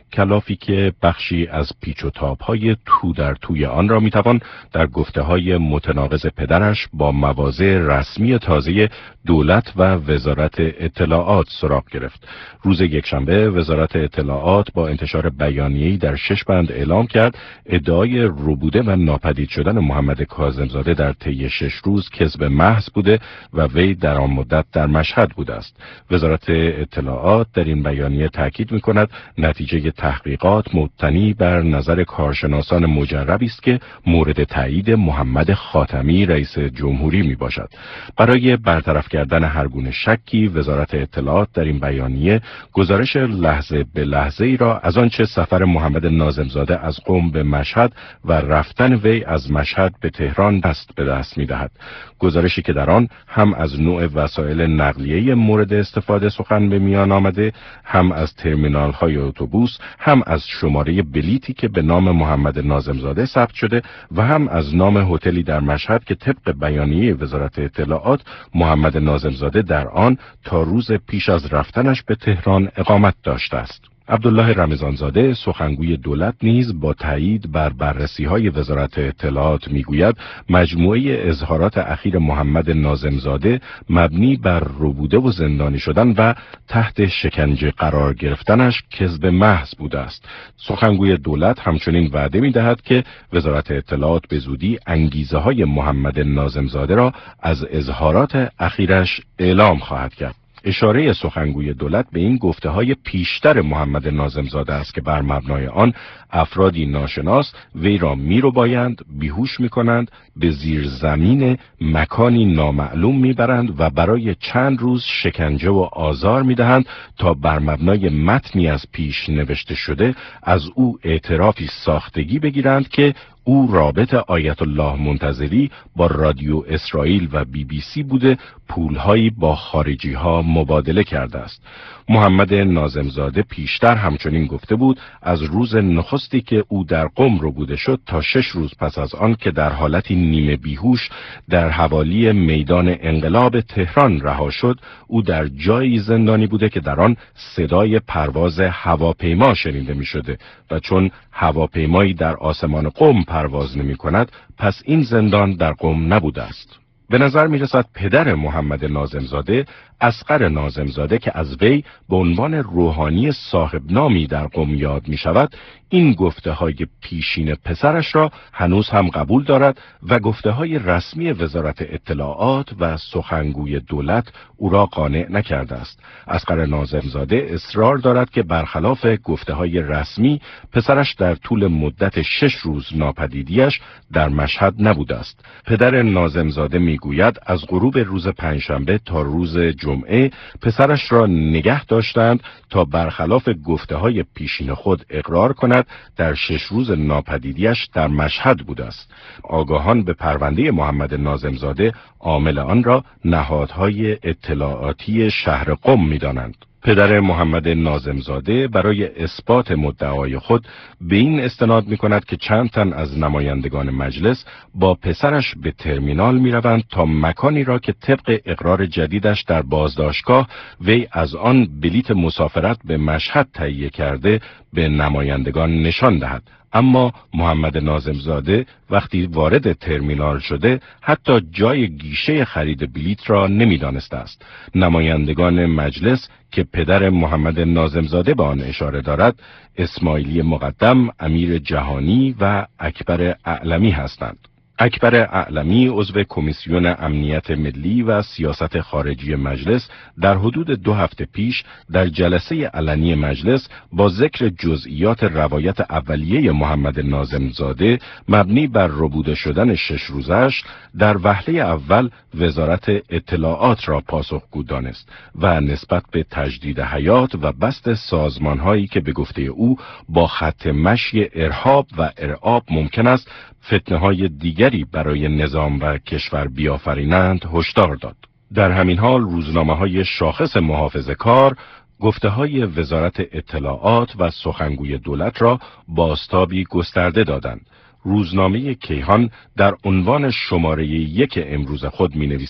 کلافی که بخشی از پیچ و تاب‌های تو در توی آن را میتوان در گفته‌های متناقض پدرش با مواضع رسمی تازه دولت و وزارت اطلاعات سراغ گرفت. روز یکشنبه وزارت اطلاعات با انتشار بیانیه‌ای در 6 بند اعلام کرد ادعای ربوده و ناپدید شدن محمد کاظمزاده در طی 6 روز کذب محض بوده و وی در آن مدت در مشهد بوده است. وزارت اطلاعات در این بیانیه تاکید می‌کند نتیجه تحقیقات مبتنی بر نظر کارشناسان مجربی است که مورد تایید محمد خاتمی رئیس جمهوری میباشد. برای برطرف کردن هر گونه شکی وزارت اطلاعات در این بیانیه گزارش لحظه به لحظه ای را از آنچه سفر محمد ناظمزاده از قم به مشهد و رفتن وی از مشهد به تهران دست به دست میدهد. گزارشی که در آن هم از نوع وسایل نقلیه مورد استفاده سخن به میان آمده، هم از ترمینال های اتوبوس، هم از شماره بلیتی که به نام محمد ناظمزاده ثبت شده و هم از نام هتلی در مشهد که طبق بیانیه وزارت اطلاعات محمد ناظمزاده در آن تا روز پیش از رفتنش به تهران اقامت داشته است. عبدالله رمضانزاده سخنگوی دولت نیز با تایید بر بررسی‌های وزارت اطلاعات میگوید مجموعه اظهارات اخیر محمد ناظمزاده مبنی بر ربوده و زندانی شدن و تحت شکنجه قرار گرفتنش کذب محض بوده است. سخنگوی دولت همچنین وعده می‌دهد که وزارت اطلاعات به زودی انگیزه‌های محمد ناظمزاده را از اظهارات اخیرش اعلام خواهد کرد. اشاره سخنگوی دولت به این گفته‌های پیشتر محمد ناظمزاده است که بر مبنای آن افرادی ناشناس وی را می‌ربایند، بیهوش می‌کنند، به زیر زمین مکانی نامعلوم می‌برند و برای چند روز شکنجه و آزار می‌دهند تا بر مبنای متنی از پیش نوشته شده از او اعترافی ساختگی بگیرند که او رابط آیت الله منتظری با رادیو اسرائیل و BBC بوده پولهایی با خارجی ها مبادله کرده است. محمد ناظمزاده پیشتر همچنین گفته بود از روز نخستی که او در قم ربوده شد تا 6 روز پس از آن که در حالتی نیمه بیهوش در حوالی میدان انقلاب تهران رها شد او در جایی زندانی بوده که در آن صدای پرواز هواپیما شنیده می شده و چون هواپیمایی در آسمان قم پرواز نمی کند پس این زندان در قم نبوده است. به نظر می رسد پدر محمد ناظمزاده اصغر ناظمزاده که از وی به عنوان روحانی صاحب نامی در قم یاد می شود این گفته های پیشین پسرش را هنوز هم قبول دارد و گفته های رسمی وزارت اطلاعات و سخنگوی دولت او را قانع نکرده است. اصغر ناظمزاده اصرار دارد که برخلاف گفته های رسمی پسرش در طول مدت 6 روز ناپدیدیش در مشهد نبوده است. پدر ناظمزاده می گوید از غروب روز پنجشنبه تا روز جمعه پسرش را نگه داشتند تا برخلاف گفته های پیشین خود اقرار کند در 6 روز ناپدیدیش در مشهد بوده است. آگاهان به پرونده محمد ناظمزاده عامل آن را نهادهای اطلاعاتی شهر قم می‌دانند. پدر محمد ناظمزاده برای اثبات مدعای خود به این استناد می کند که چند تن از نمایندگان مجلس با پسرش به ترمینال می روند تا مکانی را که طبق اقرار جدیدش در بازداشتگاه وی از آن بلیت مسافرت به مشهد تهیه کرده به نمایندگان نشان دهد. اما محمد ناظمزاده وقتی وارد ترمینال شده حتی جای گیشه خرید بلیت را نمی‌دانسته است. نمایندگان مجلس که پدر محمد ناظمزاده به آن اشاره دارد اسماعیلی مقدم، امیر جهانی و اکبر اعلمی هستند. اکبر اعلمی عضو کمیسیون امنیت ملی و سیاست خارجی مجلس در حدود 2 هفته پیش در جلسه علنی مجلس با ذکر جزئیات روایت اولیه محمد ناظمزاده مبنی بر ربوده شدن 6 روزش در وهله اول وزارت اطلاعات را پاسخگو دانست و نسبت به تجدید حیات و بسط سازمانهایی که به گفته او با خط مشی ارهاب و ارعاب ممکن است فتنه‌های دیگری برای نظام و کشور بیافرینند هشدار داد. در همین حال روزنامه‌های شاخص محافظه‌کار گفته‌های وزارت اطلاعات و سخنگوی دولت را بازتابی گسترده دادند. روزنامه کیهان در عنوان شماره 1 امروز خود می‌نویسد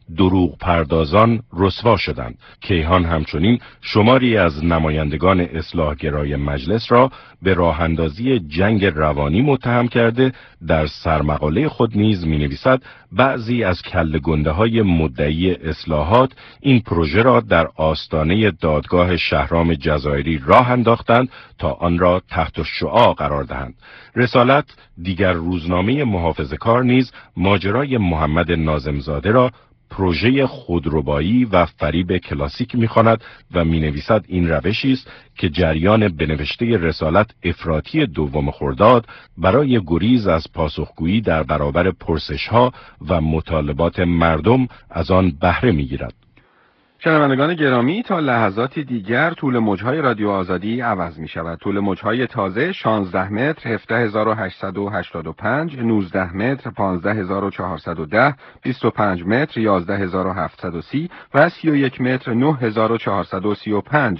دروغ پردازان رسوا شدند. کیهان همچنین شماری از نمایندگان اصلاحگرای مجلس را به راه اندازی جنگ روانی متهم کرده در سرمقاله خود نیز می‌نویسد بعضی از کله‌گنده‌های مدعی اصلاحات این پروژه را در آستانه دادگاه شهرام جزایری راه انداختند تا آن را تحت الشعاع قرار دهند. رسالت دیگر روزنامه محافظه‌کار نیز ماجرای محمد ناظمزاده را پروژه خودربایی و فریب کلاسیک می‌خواند و می‌نویسد این روشی است که جریان بنوشته رسالت افراطی 2 خرداد برای گریز از پاسخگویی در برابر پرسش‌ها و مطالبات مردم از آن بهره می‌گیرد.
شنوندگان گرامی، تا لحظاتی دیگر طول موج‌های رادیو آزادی عوض می‌شود. طول موج‌های تازه 16 متر 17885، 19 متر 15410، 25 متر 11730 و 31 متر 9435